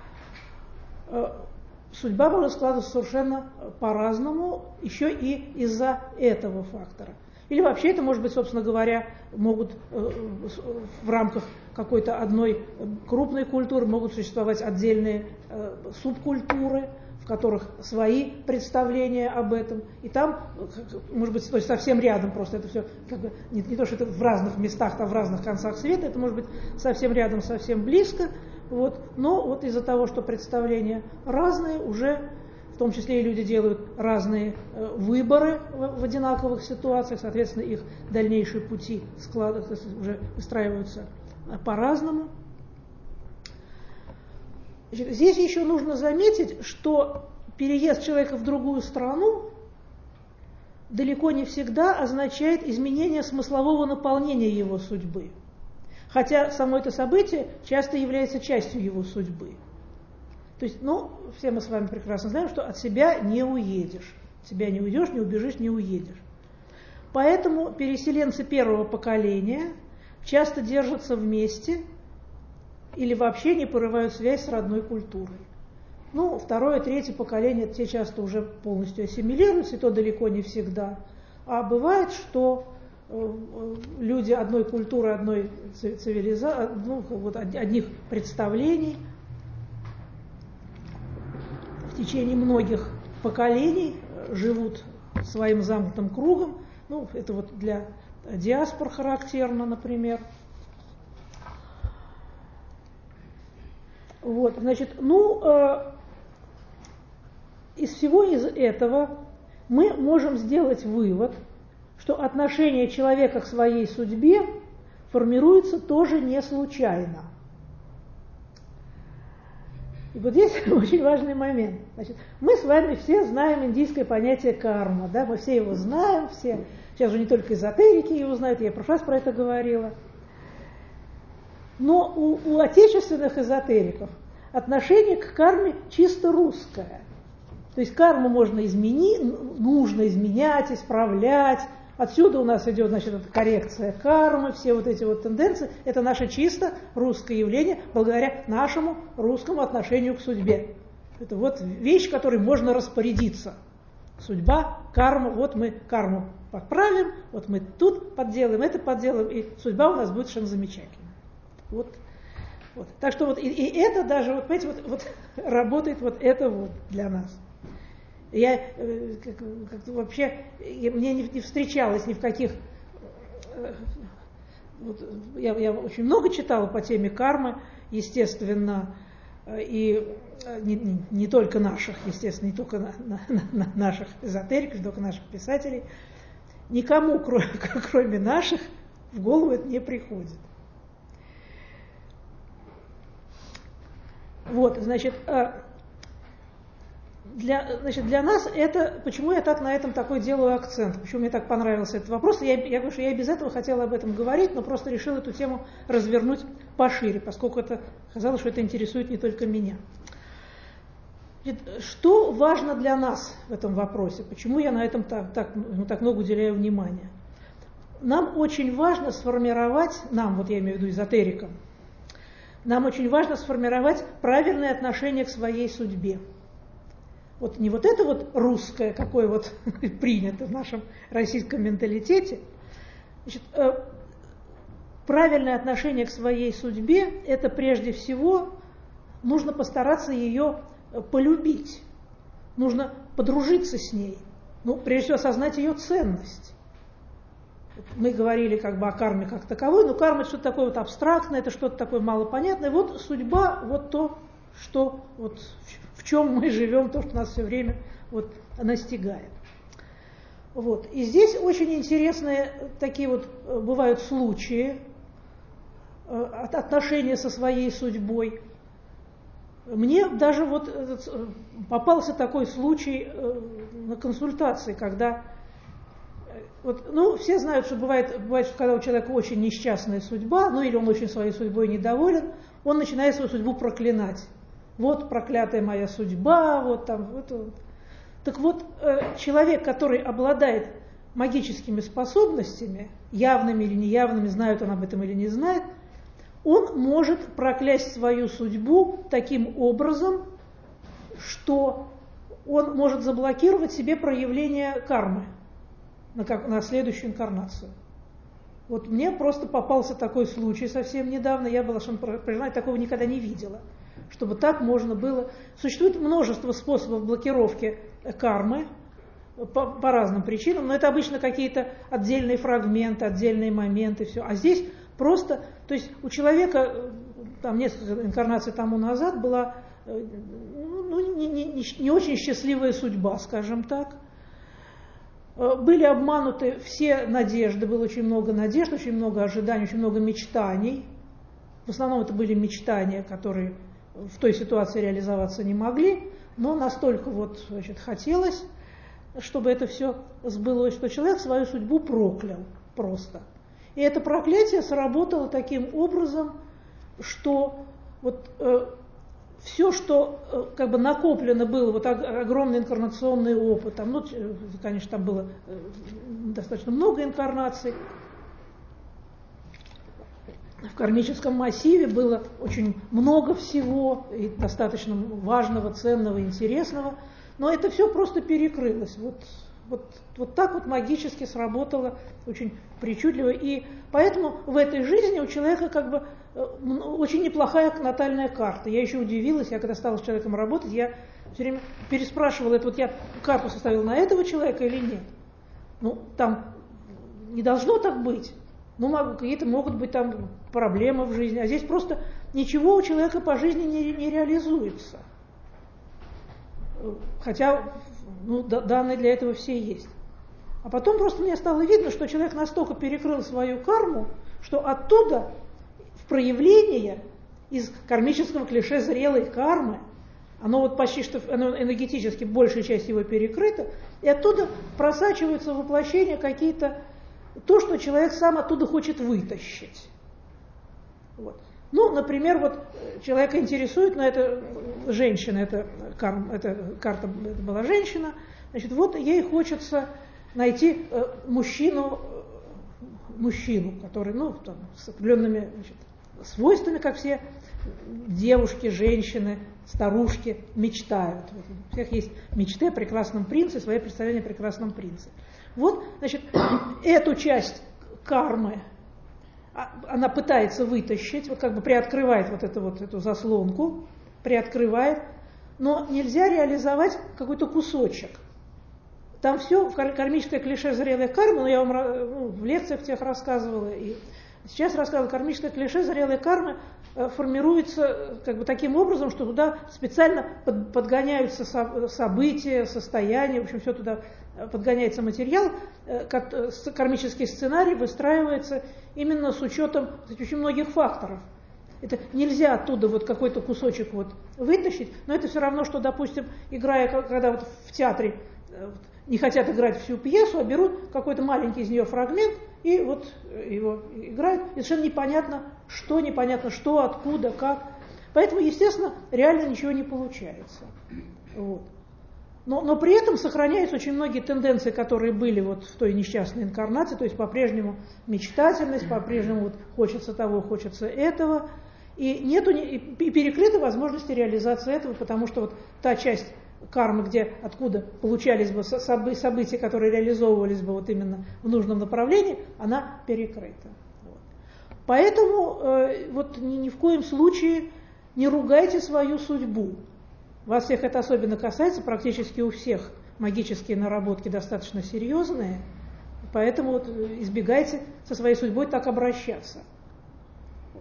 A: Судьба может складываться совершенно по-разному, еще и из-за этого фактора. Или вообще это может быть, собственно говоря, могут в рамках какой-то одной крупной культуры могут существовать отдельные субкультуры, в которых свои представления об этом. И там, может быть, то есть совсем рядом просто это все, как бы, не, не то, что это в разных местах, там в разных концах света, это может быть совсем рядом, совсем близко. Вот. Но вот из-за того, что представления разные, уже в том числе и люди делают разные э, выборы в, в одинаковых ситуациях, соответственно, их дальнейшие пути складываются, уже выстраиваются по-разному. Здесь еще нужно заметить, что переезд человека в другую страну далеко не всегда означает изменение смыслового наполнения его судьбы. Хотя само это событие часто является частью его судьбы. То есть, ну, все мы с вами прекрасно знаем, что от себя не уедешь. От себя не уйдешь, не убежишь, не уедешь. Поэтому переселенцы первого поколения часто держатся вместе или вообще не порывают связь с родной культурой. Ну, второе, третье поколение, те часто уже полностью ассимилируются, и то далеко не всегда. А бывает, что люди одной культуры, одной цивилизации, ну, вот одних представлений в течение многих поколений живут своим замкнутым кругом. Ну, это вот для диаспор характерно, например. Вот, значит, ну, э, из всего из этого мы можем сделать вывод, что отношение человека к своей судьбе формируется тоже не случайно. И вот здесь очень важный момент. Значит, мы с вами все знаем индийское понятие карма, да, мы все его знаем, все, сейчас же не только эзотерики его знают, я в прошлый раз про это говорила. Но у, у отечественных эзотериков отношение к карме чисто русское. То есть карму можно изменить, нужно изменять, исправлять. Отсюда у нас идет, значит, эта коррекция кармы, все вот эти вот тенденции. Это наше чисто русское явление, благодаря нашему русскому отношению к судьбе. Это вот вещь, которой можно распорядиться. Судьба, карма, вот мы карму поправим, вот мы тут подделаем, это подделаем, и судьба у нас будет совершенно замечательная. Вот, вот. Так что вот и, и это даже, вот, понимаете, вот, вот работает вот это вот для нас. Я э, как, как вообще, я, мне не, не встречалась ни в каких... Э, вот, я, я очень много читала по теме кармы, естественно, э, и не, не, не только наших, естественно, не только на, на, на наших эзотериков, не только наших писателей. Никому, кроме, кроме наших, в голову это не приходит. Вот, значит, для, значит, для нас это, почему я так на этом такой делаю акцент, почему мне так понравился этот вопрос, я, я говорю, что я и без этого хотела об этом говорить, но просто решила эту тему развернуть пошире, поскольку это казалось, что это интересует не только меня. Значит, что важно для нас в этом вопросе, почему я на этом так, так, ну, так много уделяю внимания? Нам очень важно сформировать, нам, вот я имею в виду эзотерикам, нам очень важно сформировать правильное отношение к своей судьбе. Вот не вот это вот русское, какое вот принято в нашем российском менталитете. Значит, правильное отношение к своей судьбе – это прежде всего нужно постараться ее полюбить, нужно подружиться с ней, ну, прежде всего осознать ее ценность. Мы говорили как бы о карме как таковой, но карма – это что-то такое вот абстрактное, это что-то такое малопонятное. Вот судьба – вот то, что, вот, в чем мы живем, то, что нас все время вот, настигает. Вот. И здесь очень интересные такие вот бывают случаи отношения со своей судьбой. Мне даже вот попался такой случай на консультации, когда вот, ну, все знают, что бывает, бывает, что когда у человека очень несчастная судьба, ну или он очень своей судьбой недоволен, он начинает свою судьбу проклинать. вот проклятая моя судьба, вот там, вот, вот. Так вот, человек, который обладает магическими способностями, явными или неявными, знает он об этом или не знает, он может проклясть свою судьбу таким образом, что он может заблокировать себе проявление кармы на, как, на следующую инкарнацию. Вот мне просто попался такой случай совсем недавно, я была, что признать, такого никогда не видела, чтобы так можно было. Существует множество способов блокировки кармы по, по разным причинам, но это обычно какие-то отдельные фрагменты, отдельные моменты, все. А здесь просто, то есть у человека, там несколько инкарнаций тому назад была ну, не, не, не, не очень счастливая судьба, скажем так. Были обмануты все надежды, было очень много надежд, очень много ожиданий, очень много мечтаний. В основном это были мечтания, которые в той ситуации реализоваться не могли, но настолько вот, значит, хотелось, чтобы это все сбылось, что человек свою судьбу проклял просто. И это проклятие сработало таким образом, что вот э, все, что э, как бы накоплено было, вот огромный инкарнационный опыт, там, ну, конечно, там было э, достаточно много инкарнаций, в кармическом массиве было очень много всего, и достаточно важного, ценного, интересного, но это все просто перекрылось. Вот, вот, вот так вот магически сработало очень причудливо. И поэтому в этой жизни у человека как бы очень неплохая натальная карта. Я еще удивилась, я когда стала с человеком работать, я все время переспрашивала, это вот я карту составила на этого человека или нет. Ну, там не должно так быть. Ну, какие-то могут быть там проблемы в жизни, а здесь просто ничего у человека по жизни не, не реализуется. Хотя ну, данные для этого все есть. А потом просто мне стало видно, что человек настолько перекрыл свою карму, что оттуда в проявление из кармического клише зрелой кармы, оно вот почти что оно энергетически большая часть его перекрыта, и оттуда просачиваются в воплощение какие-то то, что человек сам оттуда хочет вытащить. Вот. Ну, например, вот человека интересует, но это женщина, это, кар, это карта это была женщина, значит, вот ей хочется найти э, мужчину, мужчину, который, ну, там, с определенными значит, свойствами, как все девушки, женщины, старушки мечтают. Вот, у всех есть мечты о прекрасном принце, свои представления о прекрасном принце. Вот, значит, эту часть кармы она пытается вытащить, вот как бы приоткрывает вот эту вот эту заслонку, приоткрывает, но нельзя реализовать какой-то кусочек. Там все в кармическое клише зрелой кармы, но я вам ну, в лекциях тех рассказывала, и сейчас рассказывала, кармическое клише зрелой кармы формируется как бы таким образом, что туда специально под, подгоняются со, события, состояния, в общем, все туда подгоняется материал, как, кармический сценарий выстраивается именно с учетом кстати, очень многих факторов. Это нельзя оттуда вот какой-то кусочек вот вытащить, но это все равно, что, допустим, играя, когда вот в театре не хотят играть всю пьесу, а берут какой-то маленький из нее фрагмент и вот его играют, и совершенно непонятно, что, непонятно что, откуда, как. Поэтому, естественно, реально ничего не получается. Вот. Но, но при этом сохраняются очень многие тенденции, которые были вот в той несчастной инкарнации, то есть по-прежнему мечтательность, по-прежнему вот хочется того, хочется этого, и нету и перекрыты возможности реализации этого, потому что вот та часть кармы, где откуда получались бы события, которые реализовывались бы вот именно в нужном направлении, она перекрыта. Вот. Поэтому э, вот ни, ни в коем случае не ругайте свою судьбу. Вас всех это особенно касается, практически у всех магические наработки достаточно серьезные, поэтому вот избегайте со своей судьбой так обращаться. Вот.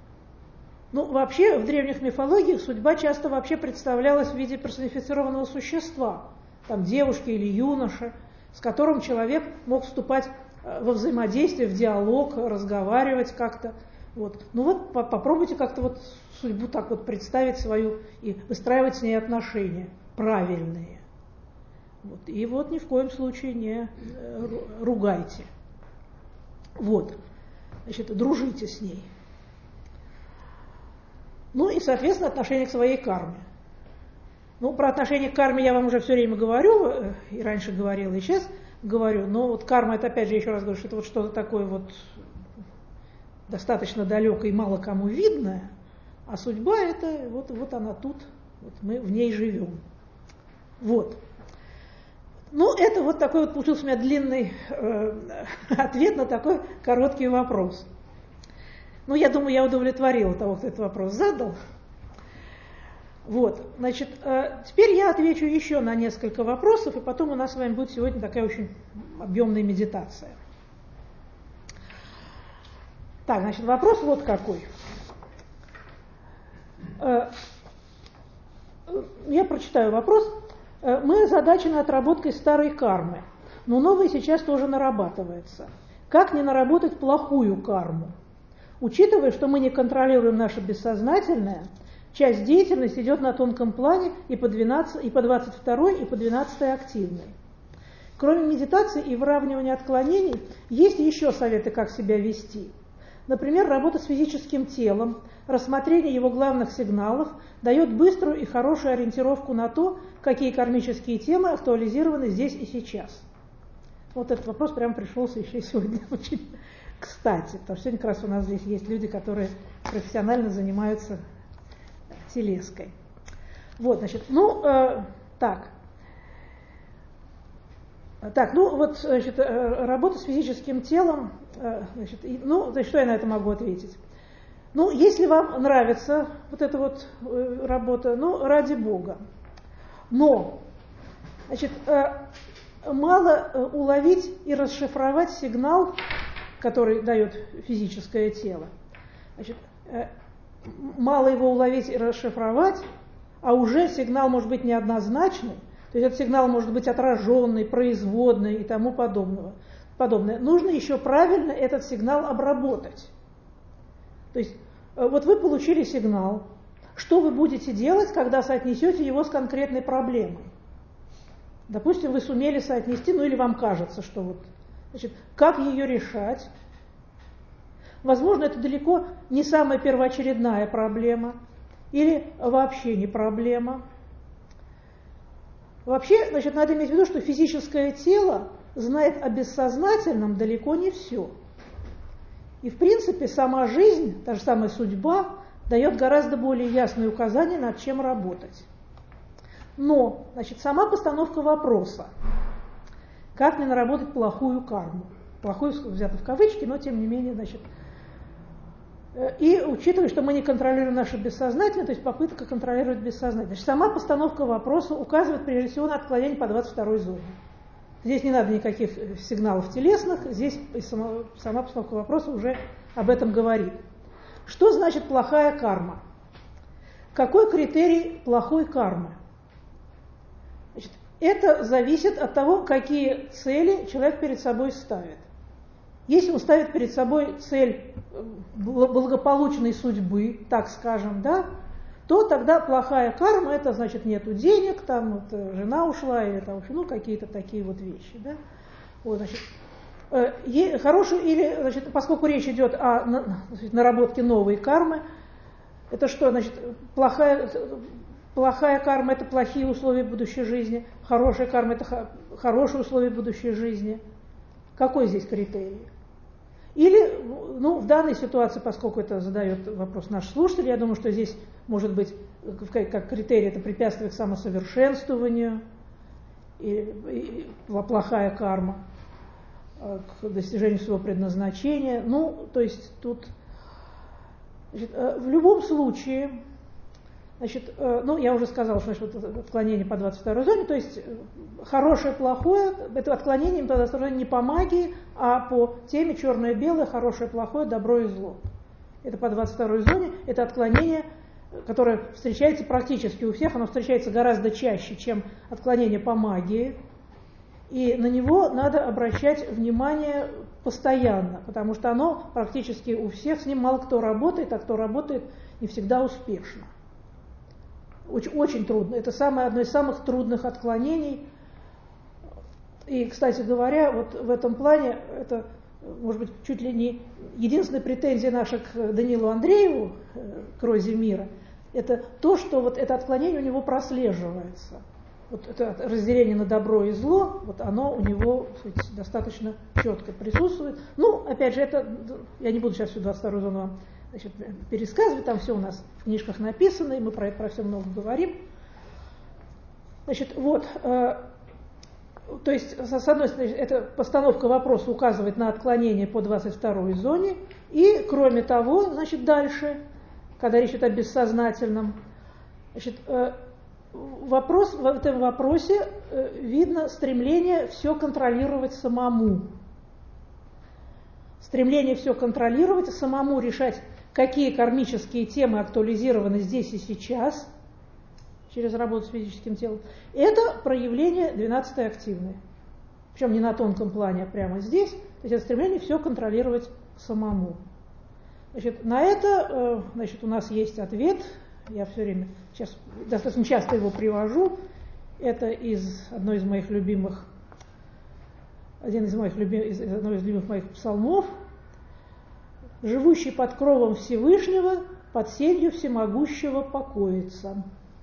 A: Ну, вообще, в древних мифологиях судьба часто вообще представлялась в виде персонифицированного существа, там девушки или юноша, с которым человек мог вступать во взаимодействие, в диалог, разговаривать как-то. Вот. Ну вот по попробуйте как-то вот судьбу так вот представить свою и выстраивать с ней отношения правильные. Вот. И вот ни в коем случае не ругайте. Вот. Значит, дружите с ней. Ну и, соответственно, отношение к своей карме. Ну, про отношение к карме я вам уже все время говорю, и раньше говорила, и сейчас говорю, но вот карма, это опять же, еще раз говорю, что это вот что-то такое вот достаточно далекое и мало кому видное, а судьба это вот, вот она тут, вот мы в ней живем. Вот. Ну, это вот такой вот получился у меня длинный э, ответ на такой короткий вопрос. Ну, я думаю, я удовлетворила того, кто этот вопрос задал. Вот, значит, э, теперь я отвечу еще на несколько вопросов, и потом у нас с вами будет сегодня такая очень объемная медитация. Так, значит, вопрос вот какой. Э, я прочитаю вопрос. Мы озадачены отработкой старой кармы, но новая сейчас тоже нарабатывается. Как не наработать плохую карму? Учитывая, что мы не контролируем наше бессознательное, часть деятельности идет на тонком плане и по, двенадцать, и по двадцать второй, и по двенадцатой активной. Кроме медитации и выравнивания отклонений, есть еще советы, как себя вести. Например, работа с физическим телом, рассмотрение его главных сигналов дает быструю и хорошую ориентировку на то, какие кармические темы актуализированы здесь и сейчас. Вот этот вопрос прямо пришелся еще сегодня очень кстати, потому что сегодня как раз у нас здесь есть люди, которые профессионально занимаются телеской. Вот, значит, ну, э, так. Так, ну вот, значит, работа с физическим телом, значит, ну, значит, что я на это могу ответить? Ну, если вам нравится вот эта вот работа, ну, ради Бога. Но, значит, мало уловить и расшифровать сигнал, который дает физическое тело. Значит, мало его уловить и расшифровать, а уже сигнал может быть неоднозначный. То есть этот сигнал может быть отраженный, производный и тому подобного, подобное. Нужно еще правильно этот сигнал обработать. То есть вот вы получили сигнал, что вы будете делать, когда соотнесете его с конкретной проблемой. Допустим, вы сумели соотнести, ну или вам кажется, что вот, значит, как ее решать? Возможно, это далеко не самая первоочередная проблема или вообще не проблема. Вообще, значит, надо иметь в виду, что физическое тело знает о бессознательном далеко не все. И, в принципе, сама жизнь, та же самая судьба, дает гораздо более ясные указания, над чем работать. Но, значит, сама постановка вопроса, как мне наработать плохую карму, плохую взято в кавычки, но тем не менее, значит, и учитывая, что мы не контролируем наше бессознательное, то есть попытка контролировать бессознательное. Значит, сама постановка вопроса указывает прежде всего на отклонение по двадцать второй зоне. Здесь не надо никаких сигналов телесных, здесь сама, сама постановка вопроса уже об этом говорит. Что значит плохая карма? Какой критерий плохой кармы? Значит, это зависит от того, какие цели человек перед собой ставит. Если он ставит перед собой цель благополучной судьбы, так скажем, да, то тогда плохая карма, это значит нету денег, там вот, жена ушла, или там, ну, какие-то такие вот вещи. Да. Вот, значит, э, хорошую, или, значит, поскольку речь идет о на, значит, наработке новой кармы, это что, значит, плохая, плохая карма – это плохие условия будущей жизни, хорошая карма – это х, хорошие условия будущей жизни. Какой здесь критерий? Или, ну, в данной ситуации, поскольку это задает вопрос наш слушатель, я думаю, что здесь может быть как критерий это препятствие к самосовершенствованию, и, и плохая карма, к достижению своего предназначения. Ну, то есть тут, значит, в любом случае, значит, ну, я уже сказала, что значит, отклонение по двадцать второй зоне, то есть хорошее, плохое, это отклонение по двадцать второй зоне не по магии, а по теме черное-белое, хорошее, плохое, добро и зло. Это по двадцать второй зоне, это отклонение, которое встречается практически у всех, оно встречается гораздо чаще, чем отклонение по магии, и на него надо обращать внимание постоянно, потому что оно практически у всех, с ним мало кто работает, а кто работает, не всегда успешно. Очень, очень трудно. Это самое, одно из самых трудных отклонений. И, кстати говоря, вот в этом плане, это, может быть, чуть ли не единственная претензия наша к Данилу Андрееву, к Розе мира, это то, что вот это отклонение у него прослеживается. Вот это разделение на добро и зло, вот оно у него, сказать, достаточно четко присутствует. Ну, опять же, это, я не буду сейчас всю двадцать вторую зону вам, значит, пересказывать, там все у нас в книжках написано, и мы про это про все много говорим. Значит, вот, э, то есть, с одной стороны, эта постановка вопроса указывает на отклонение по двадцать второй зоне, и, кроме того, значит, дальше, когда речь идет о бессознательном, значит, э, вопрос, в этом вопросе э, видно стремление все контролировать самому. Стремление все контролировать, самому решать, какие кармические темы актуализированы здесь и сейчас, через работу с физическим телом, это проявление двенадцатой активной. Причем не на тонком плане, а прямо здесь. То есть это стремление все контролировать самому. Значит, на это, значит, у нас есть ответ. Я все время, сейчас достаточно часто его привожу. Это из одной из моих любимых, один из моих любимых, из одного из любимых моих псалмов. «Живущий под кровом Всевышнего, под сенью всемогущего покоится».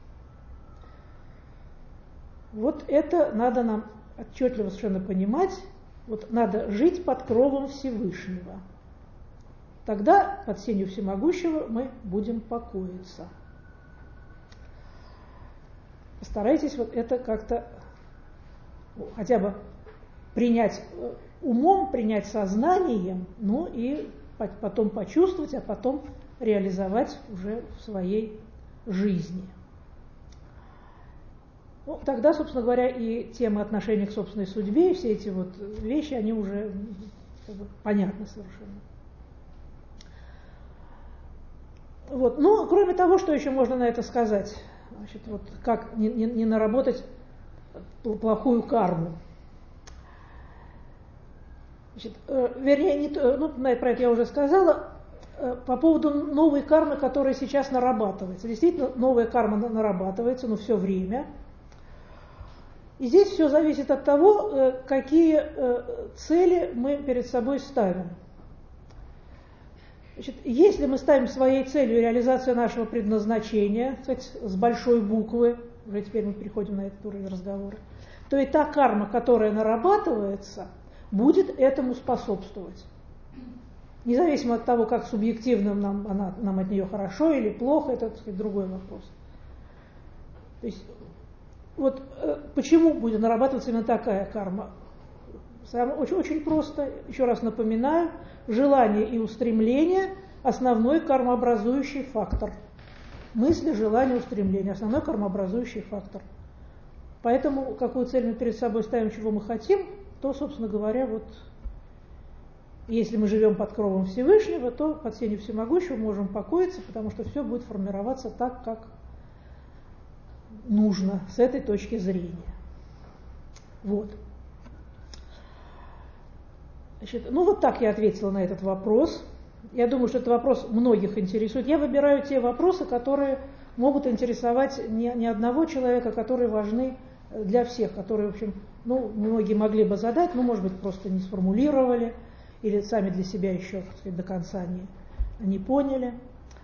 A: Вот это надо нам отчетливо совершенно понимать. Вот надо жить под кровом Всевышнего. Тогда под сенью всемогущего мы будем покоиться. Постарайтесь вот это как-то ну, хотя бы принять умом, принять сознанием, ну и потом почувствовать, а потом реализовать уже в своей жизни. Ну, тогда, собственно говоря, и тема отношения к собственной судьбе, и все эти вот вещи, они уже как бы, понятны совершенно. Вот. Ну, кроме того, что еще можно на это сказать? Значит, вот как не, не, не наработать плохую карму. Значит, э, вернее, не, ну, про это я уже сказала, э, по поводу новой кармы, которая сейчас нарабатывается. Действительно, новая карма нарабатывается, но все время. И здесь все зависит от того, э, какие э, цели мы перед собой ставим. Значит, если мы ставим своей целью реализацию нашего предназначения, кстати, с большой буквы, уже теперь мы переходим на этот уровень разговора, то и та карма, которая нарабатывается, будет этому способствовать. Независимо от того, как субъективно нам, она, нам от нее хорошо или плохо, это, так сказать, другой вопрос. То есть, вот э, почему будет нарабатываться именно такая карма? Очень, очень просто, еще раз напоминаю, желание и устремление – основной кармообразующий фактор. Мысли, желание, устремление – основной кармообразующий фактор. Поэтому, какую цель мы перед собой ставим, чего мы хотим, то, собственно говоря, вот, если мы живем под кровом Всевышнего, то под сенью всемогущего можем покоиться, потому что все будет формироваться так, как нужно с этой точки зрения. Вот. Значит, ну вот так я ответила на этот вопрос. Я думаю, что этот вопрос многих интересует. Я выбираю те вопросы, которые могут интересовать не, не одного человека, которые важны для всех, которые, в общем, ну, многие могли бы задать, но, может быть, просто не сформулировали или сами для себя еще, так сказать, до конца не, не поняли.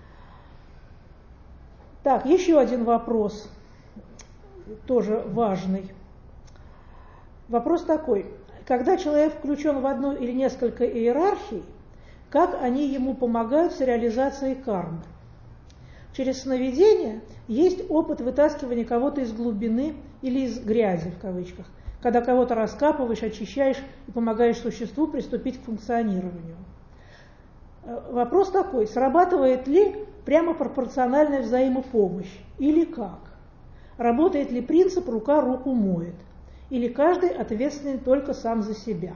A: Так, еще один вопрос, тоже важный. Вопрос такой. Когда человек включен в одну или несколько иерархий, как они ему помогают с реализацией кармы? Через сновидение есть опыт вытаскивания кого-то из глубины или из грязи, в кавычках, когда кого-то раскапываешь, очищаешь и помогаешь существу приступить к функционированию. Вопрос такой, срабатывает ли прямо пропорциональная взаимопомощь или как? Работает ли принцип «рука руку моет»? Или каждый ответственен только сам за себя?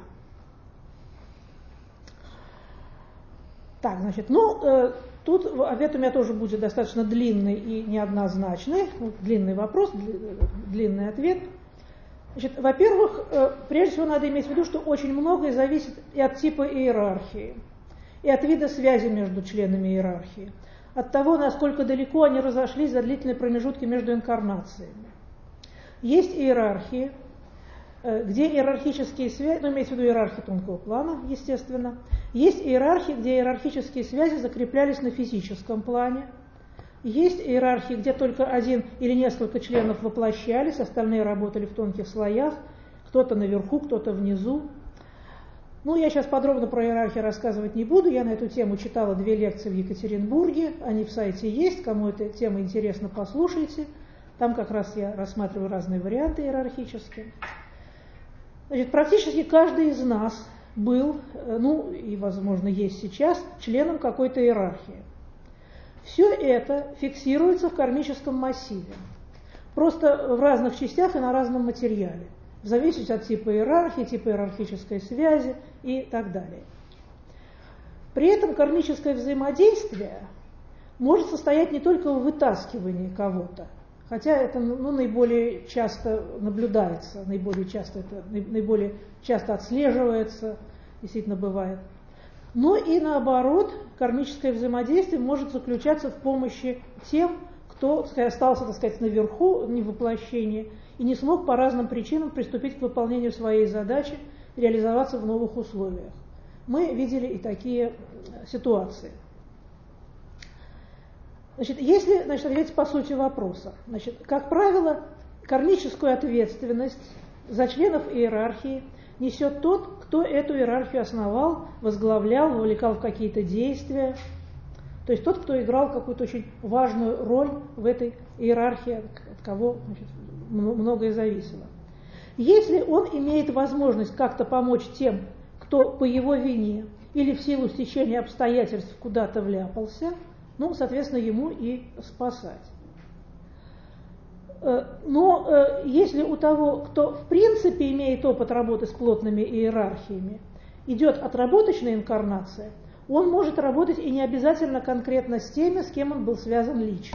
A: Так, значит, ну, э, тут ответ у меня тоже будет достаточно длинный и неоднозначный. Ну, длинный вопрос, длинный ответ. Значит, во-первых, э, прежде всего надо иметь в виду, что очень многое зависит и от типа иерархии, и от вида связи между членами иерархии, от того, насколько далеко они разошлись за длительные промежутки между инкарнациями. Есть иерархии, где иерархические связи, ну, имеется в виду иерархию тонкого плана, естественно, есть иерархии, где иерархические связи закреплялись на физическом плане, Есть иерархии, где только один или несколько членов воплощались, остальные работали в тонких слоях, кто-то наверху, кто-то внизу. Ну, я сейчас подробно про иерархию рассказывать не буду, я на эту тему читала две лекции в Екатеринбурге, они в сайте есть, кому эта тема интересна, послушайте. Там как раз я рассматриваю разные варианты иерархические. Значит, практически каждый из нас был, ну и, возможно, есть сейчас, членом какой-то иерархии. Все это фиксируется в кармическом массиве, просто в разных частях и на разном материале, в зависимости от типа иерархии, типа иерархической связи и так далее. При этом кармическое взаимодействие может состоять не только в вытаскивании кого-то, хотя это ну, наиболее часто наблюдается, наиболее часто это наиболее часто отслеживается, действительно бывает. Но и наоборот, кармическое взаимодействие может заключаться в помощи тем, кто остался, так сказать, наверху, не в воплощении, и не смог по разным причинам приступить к выполнению своей задачи, реализоваться в новых условиях. Мы видели и такие ситуации. Значит, если, значит, ответить по сути вопроса, значит, как правило, кармическую ответственность за членов иерархии несет тот, кто эту иерархию основал, возглавлял, вовлекал в какие-то действия. То есть тот, кто играл какую-то очень важную роль в этой иерархии, от кого, значит, многое зависело. Если он имеет возможность как-то помочь тем, кто по его вине или в силу стечения обстоятельств куда-то вляпался, ну, соответственно, ему и спасать. Но если у того, кто в принципе имеет опыт работы с плотными иерархиями, идет отработочная инкарнация, он может работать и не обязательно конкретно с теми, с кем он был связан лично.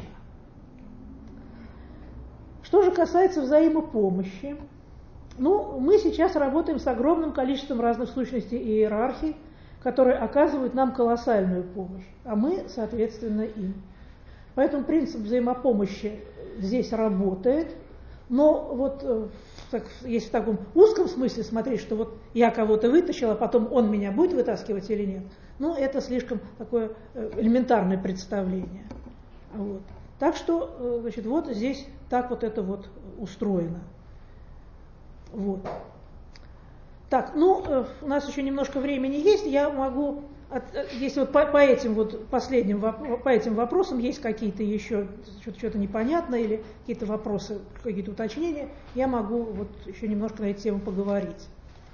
A: Что же касается взаимопомощи, ну, мы сейчас работаем с огромным количеством разных сущностей и иерархий, которые оказывают нам колоссальную помощь, а мы, соответственно, им. Поэтому принцип взаимопомощи здесь работает, но вот так, если в таком узком смысле смотреть, что вот я кого-то вытащил, а потом он меня будет вытаскивать или нет, ну, это слишком такое элементарное представление. Вот. Так что, значит, вот здесь так вот это вот устроено. Вот. Так, ну, у нас еще немножко времени есть, я могу, если вот по, по этим вот последним по этим вопросам есть какие-то еще, что-то, что-то непонятное или какие-то вопросы, какие-то уточнения, я могу вот еще немножко на эту тему поговорить.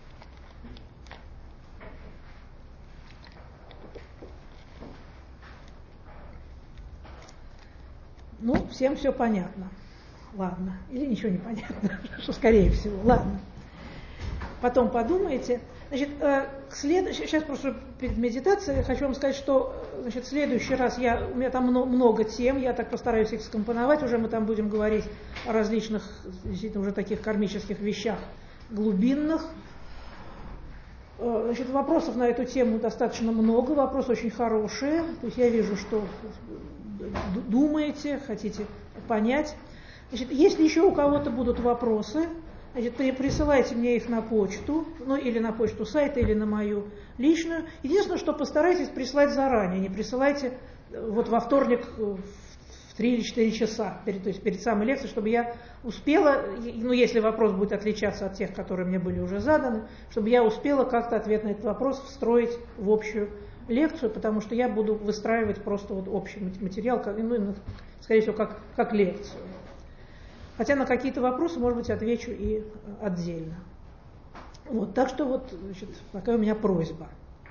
A: Ну, всем все понятно. Ладно. Или ничего не понятно, что скорее всего. Ладно. Потом подумайте. Значит, к след... сейчас просто перед медитацией хочу вам сказать, что, значит, в следующий раз я... у меня там много тем, я так постараюсь их скомпоновать, уже мы там будем говорить о различных, действительно, уже таких кармических вещах глубинных. Значит, вопросов на эту тему достаточно много, вопросы очень хорошие, то есть я вижу, что думаете, хотите понять. Значит, если еще у кого-то будут вопросы, значит, присылайте мне их на почту, ну или на почту сайта, или на мою личную. Единственное, что постарайтесь прислать заранее, не присылайте вот во вторник в три или четыре часа, перед, то есть перед самой лекцией, чтобы я успела, ну если вопрос будет отличаться от тех, которые мне были уже заданы, чтобы я успела как-то ответ на этот вопрос встроить в общую лекцию, потому что я буду выстраивать просто вот общий материал, как, ну, скорее всего, как, как лекцию. Хотя на какие-то вопросы, может быть, отвечу и отдельно. Вот, так что вот, значит, такая у меня просьба.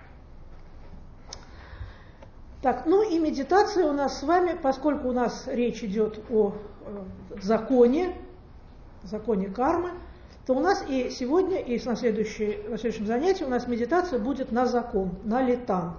A: Так, ну и медитация у нас с вами, поскольку у нас речь идет о э, законе, законе кармы, то у нас и сегодня, и на, следующей, на следующем занятии у нас медитация будет на закон, на литан.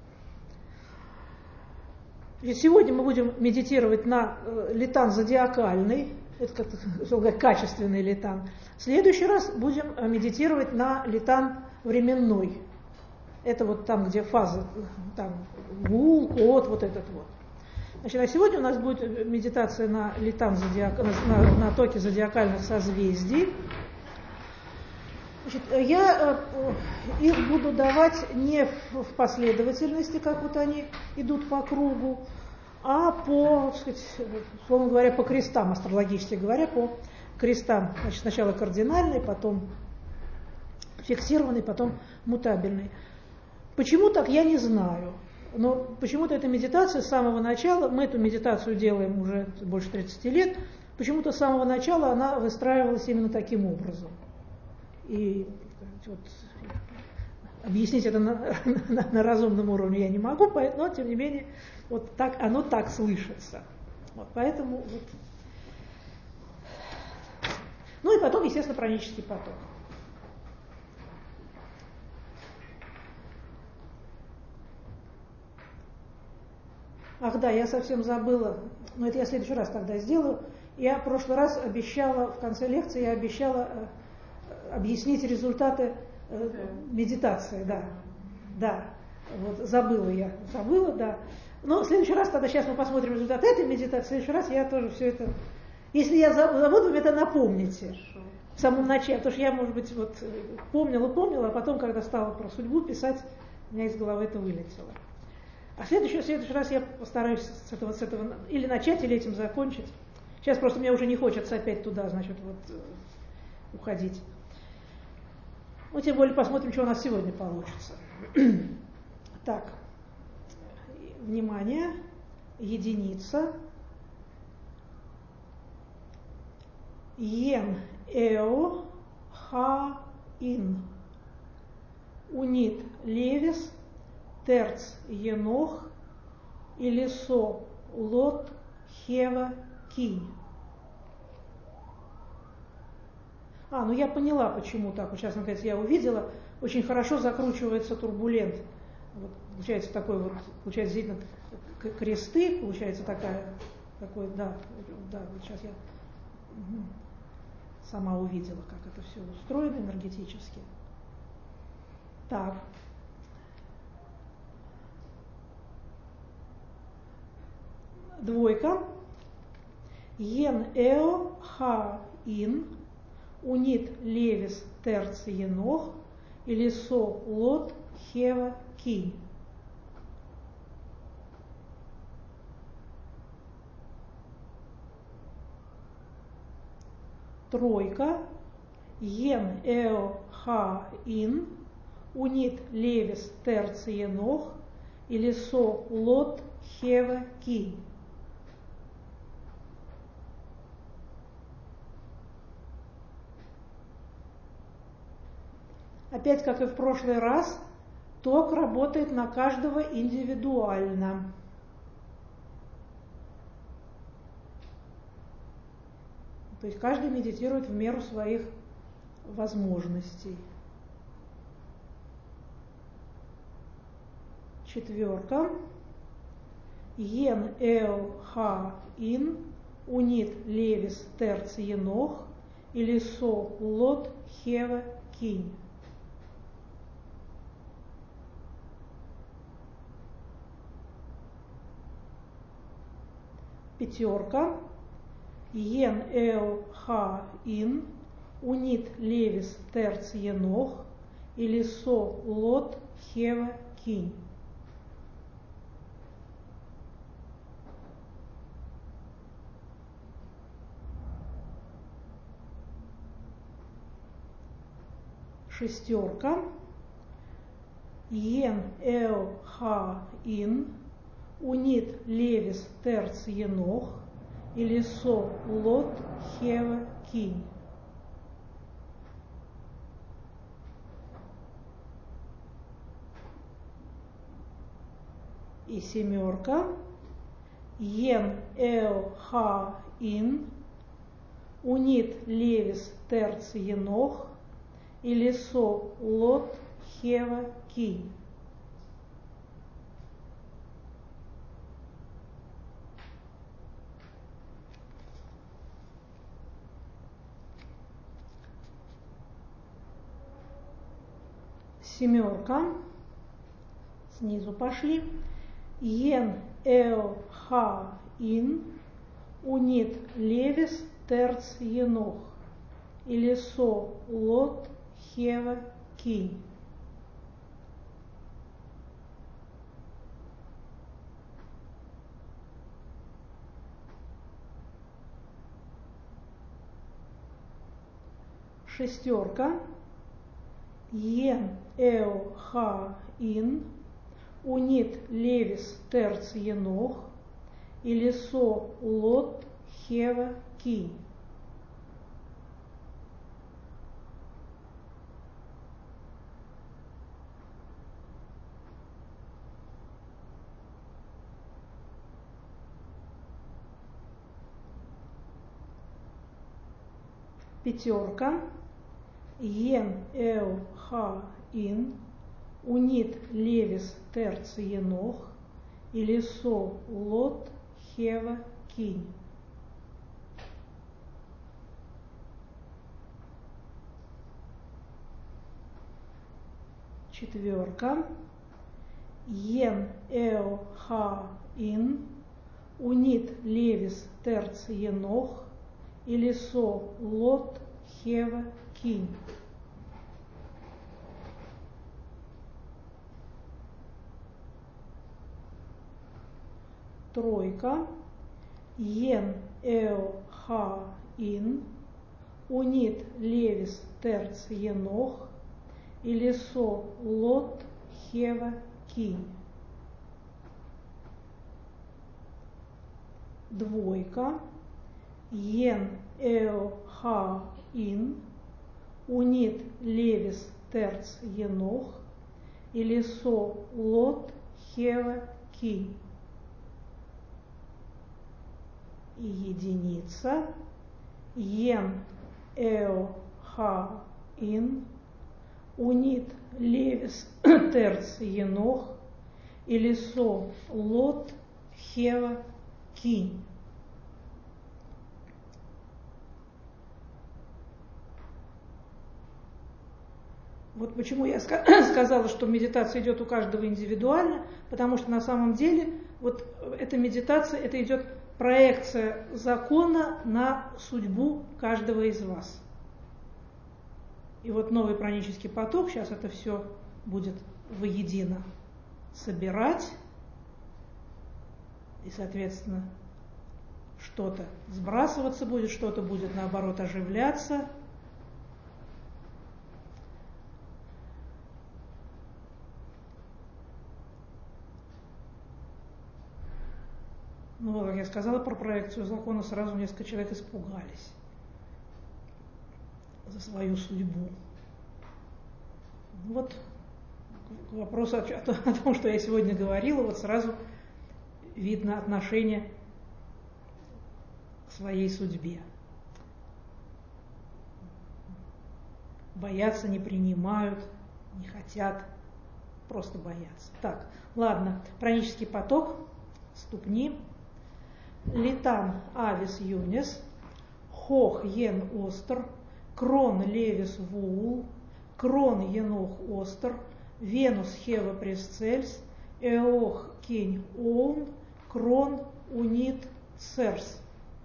A: Сегодня мы будем медитировать на э, литан зодиакальный, это как качественный литан. В следующий раз будем медитировать на литан временной. Это вот там, где фазы, там гул, код, вот этот вот. Значит, а сегодня у нас будет медитация на литан зодиак, на, на, на токе зодиакальных созвездий. Значит, я э, их буду давать не в последовательности, как вот они идут по кругу, а по, так сказать, условно говоря, по крестам, астрологически говоря, по крестам. Значит, сначала кардинальный, потом фиксированный, потом мутабельный. Почему так, я не знаю. Но почему-то эта медитация с самого начала, мы эту медитацию делаем уже больше тридцати лет, почему-то с самого начала она выстраивалась именно таким образом. И вот, объяснить это на, на, на разумном уровне я не могу, но тем не менее вот так, оно так слышится. Вот, поэтому вот. Ну и потом, естественно, пранический поток. Ах да, я совсем забыла, но это я в следующий раз тогда сделаю. Я в прошлый раз обещала, в конце лекции я обещала э, объяснить результаты э, медитации, да. Да, вот забыла я, забыла, да. Но в следующий раз, тогда сейчас мы посмотрим результаты этой медитации, в следующий раз я тоже все это, если я забуду, вы это напомните в самом начале, потому что я, может быть, вот помнила, помнила, а потом, когда стала про судьбу писать, у меня из головы это вылетело. А в следующий, в следующий раз я постараюсь с этого, с этого или начать, или этим закончить. Сейчас просто мне уже не хочется опять туда, значит, вот уходить. Ну, тем более посмотрим, что у нас сегодня получится. Так, внимание, единица. Йен эо ха ин. Унит левис терц енох или со лот хева кинь. А, ну я поняла, почему так. Вот сейчас, наконец, я увидела. Очень хорошо закручивается турбулент. Вот, получается такой вот, получается, видно кресты, получается такая, такой, да, да, вот сейчас я угу, сама увидела, как это все устроено энергетически. Так. Двойка. Йен эо ха ин. Унит левис терц енох или со лот хева кинь. Тройка. Йен эо ха ин. Унит левис терц енох или со лот хева кинь. Опять, как и в прошлый раз, ток работает на каждого индивидуально. То есть каждый медитирует в меру своих возможностей. Четверка. Йен эо ха ин. Унит левис терц енох или со лот хева кинь. Пятерка. Йен эо ха ин. Унит левис терц енох или со лот хева кинь. Шестерка. Йен эо ха ин. Унит левис терц енох или со лот хева кинь. И семерка. Йен эо ха ин. Унит левис терц енох или со лот хева кинь. Семерка. Снизу пошли. Йен эо ха ин. Унит левис терц енох или со лот хева кинь. Шестерка. Йен, эо, ха, ин. Унит, левис, терц, енох. Или со, лот, хева, кинь. Пятерка. Йен, эо, ха, ин. Унит, левис, терц, енох. Или со, лот, хева, кинь. Четверка. Йен, эо, ха, ин. Унит, левис, терц, енох. Или со, лот, хева, кинь. Тройка. Йен, эо, ха, ин. Унит, левис, терц, енох. Или со, лот, хева, кинь. Двойка. Йен, эо, ха, ин. Унит, левис, терц, енох. Или со, лот, хева, кинь. И единица. Йен, эо, ха, ин. Унит, левис, терц, енох. Или со, лот, хева, кинь. Вот почему я сказала, что медитация идет у каждого индивидуально, потому что на самом деле вот эта медитация, это идет проекция закона на судьбу каждого из вас. И вот новый пранический поток сейчас это все будет воедино собирать, и, соответственно, что-то сбрасываться будет, что-то будет, наоборот, оживляться. Ну, как я сказала про проекцию закона, сразу несколько человек испугались за свою судьбу. Вот к вопросу о том, что я сегодня говорила, вот сразу видно отношение к своей судьбе. Боятся, не принимают, не хотят, просто боятся. Так, ладно, пранический поток, ступни. Литан авис юнис, хох ен остр, крон левис вуул, крон енох остр, венус хева пресцельс, эох кинь оун, крон унит церс.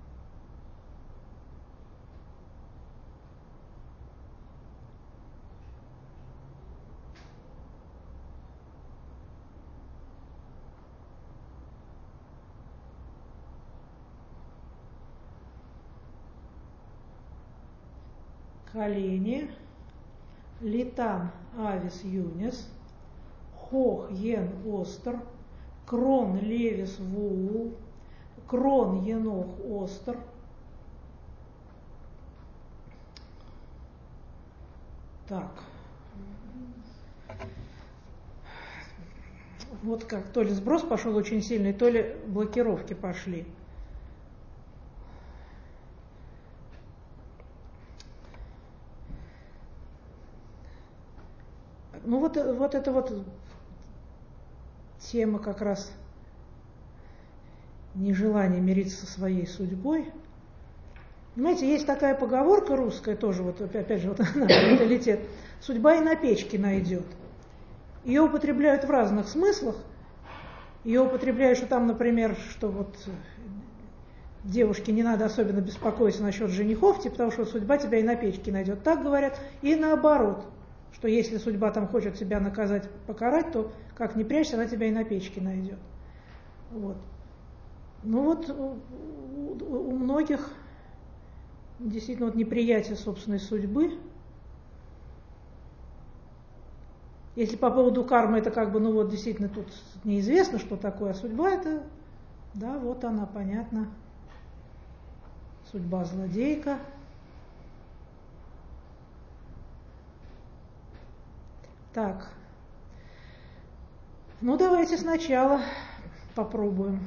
A: Колени, литан авис юнис, хох ен остр, крон левис вуул, крон енох остр. Так. Вот как, то ли сброс пошел очень сильный, то ли блокировки пошли. Ну вот, вот это вот тема как раз нежелания мириться со своей судьбой. Знаете, есть такая поговорка русская тоже, вот опять же, вот она, менталитет. Судьба и на печке найдет. Ее употребляют в разных смыслах. Ее употребляют, что там, например, что вот девушке не надо особенно беспокоиться насчет женихов, типа, потому что судьба тебя и на печке найдет. Так говорят. И наоборот, что если судьба там хочет тебя наказать, покарать, то как ни прячься, она тебя и на печке найдет. Вот. Ну вот у, у многих действительно вот неприятие собственной судьбы Если по поводу кармы это как бы, ну вот действительно тут неизвестно, что такое, а судьба это, да, вот она, понятно. Судьба злодейка. Так. Ну, давайте сначала попробуем.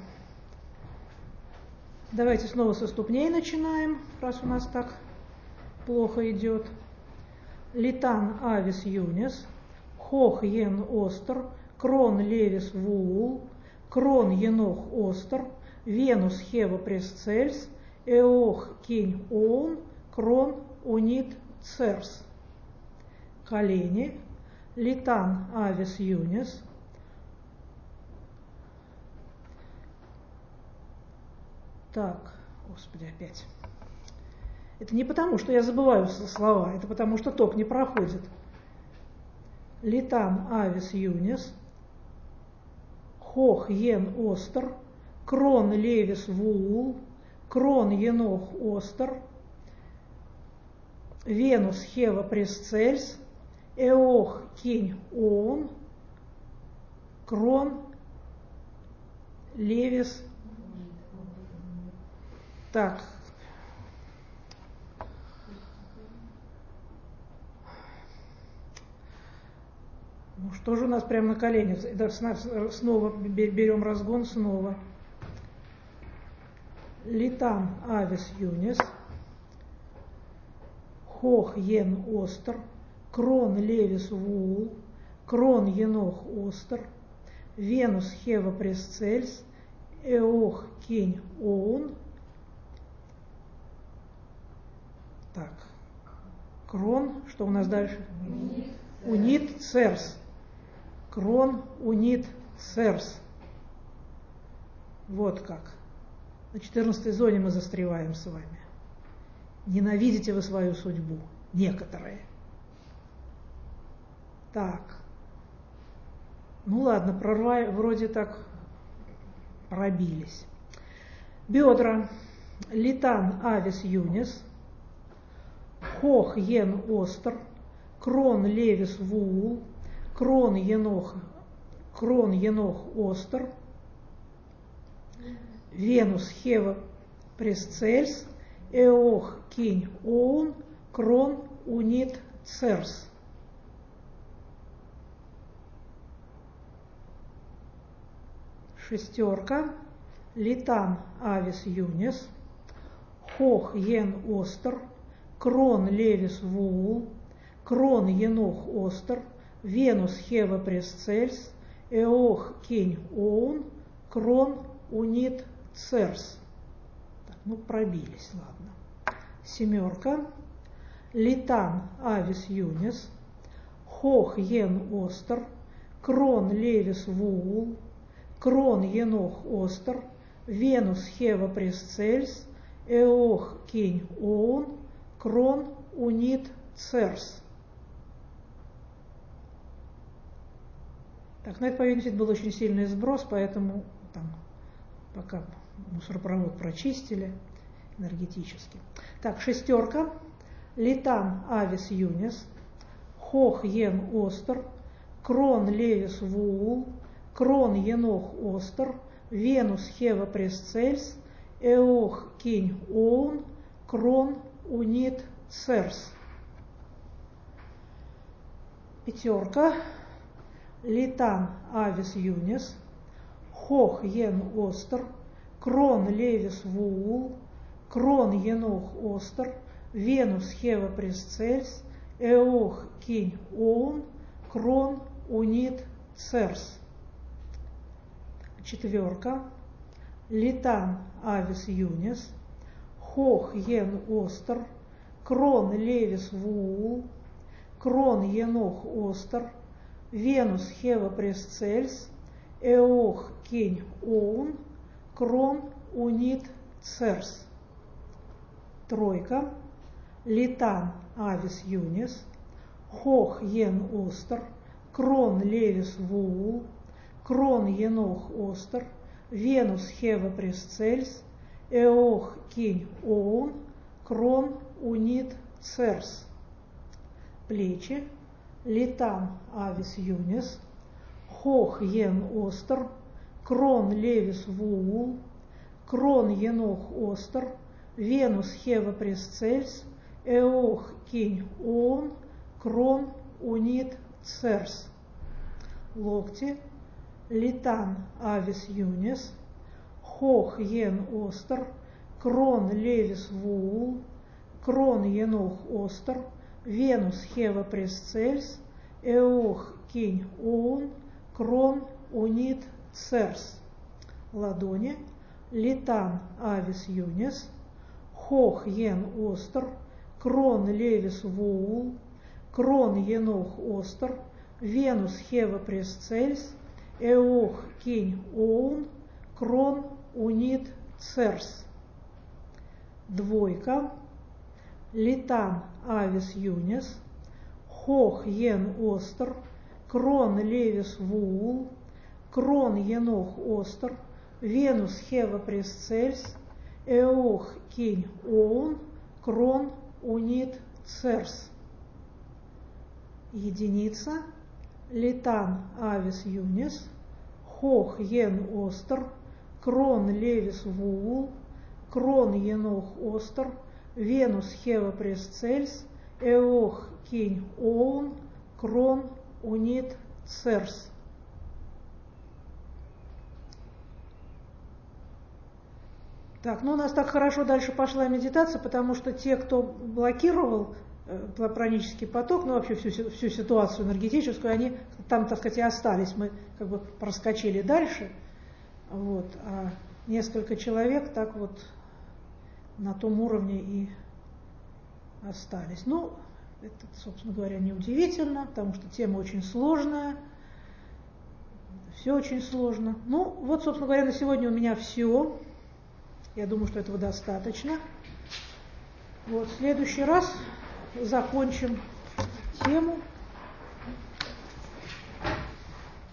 A: Давайте снова со ступней начинаем, раз у нас так плохо идет. Литан авис юнис, хох ен остер, крон левис вуул, крон енох остер, венус хева пресцельс, эох кинь оун, крон унит церс. Колени. Литан авис юнис. Так, господи, опять. Это не потому, что я забываю слова, это потому, что ток не проходит. Литан авис юнис, хох ен остер, крон левис вуул, крон енох остер, венус хева пресцельс, эох кинь оун, крон левис. Так. Ну что же у нас прямо на коленях? Снова берем разгон снова. Литан авис юнис, хох ен остер, крон левис вуул, крон енох остер, венус хева пресцельс, эох кинь оун. Так, крон, что у нас дальше? Унит церс. Крон унит церс. Вот как. На четырнадцатой зоне мы застреваем с вами. Ненавидите вы свою судьбу. Некоторые. Так. Ну ладно, прорвай, вроде так пробились. Бедра. Литан авис юнис, хох ен остер, крон левис вуул, крон енох, крон енох остер, венус хева пресцельс, эох кинь оун, крон унит церс. Шестерка. Литан авис юнис, хох ен остер, крон левис вуул, крон енох остер, венус хева пресцельс, эох кинь оун, крон унит церс. Так, ну пробились, ладно. Семерка. Литан авис юнис, хох ен остер, крон левис вуул, крон енох остер, венус хева пресцельс, эох кинь оун, крон унит церс. Так, на это, по-видимому, был очень сильный сброс, поэтому там пока мусоропровод прочистили энергетически. Так, шестерка. Литан авис юнис, хох ен остер, крон левис вуул, крон енох остер, венус хева пресцельс, эох кинь оун, крон унит церс. Пятерка. Литан авис юнис, хох ен остер, крон левис вуул, крон енох остер, венус хева пресцельс, эох кинь оун, крон унит церс. Четверка. Литан авис юнис, хох ен остер, крон левис вуул, крон енох остер, венус хева пресцельс, эох кинь оун, крон унит церс. Тройка. Литан авис юнис, хох ен остер, крон левис вуул, крон енох остер, венус хева пресцельс, эох кинь оун, крон унит церс. Плечи. Литан авис юнис, хох ен остер, крон левис вуул, крон енох остер, венус хева пресцельс, эох кинь он, крон унит церс. Локти. Литан авис юнис, хох ен остер, крон левис вуул, крон енох остер, венус хева пресцельс, эох кинь он, крон унит церс. Ладони. Литан авис юнис, хох ен остер, крон левис вуул, крон енох остер, венус хева пресцельс, эох кинь он, крон унит церс. Двойка. Литан авис юнис, хох ен остер, крон левис вуул, крон енох остер, венус хева пресцельс, эох кинь он, крон унит церс. Единица. Литан авис юнис, хох ен остер, крон левис вуул, крон енох остер, венус хева пресцельс, эох кинь он, крон унит церс. Так, ну у нас так хорошо дальше пошла медитация, потому что те, кто блокировал э, пранический поток, ну вообще всю, всю ситуацию энергетическую, они там, так сказать, и остались. Мы как бы проскочили дальше, вот, а несколько человек так вот на том уровне и остались. Ну, это, собственно говоря, неудивительно, потому что тема очень сложная, все очень сложно. Ну, вот, собственно говоря, на сегодня у меня все. Я думаю, что этого достаточно. Вот, в следующий раз закончим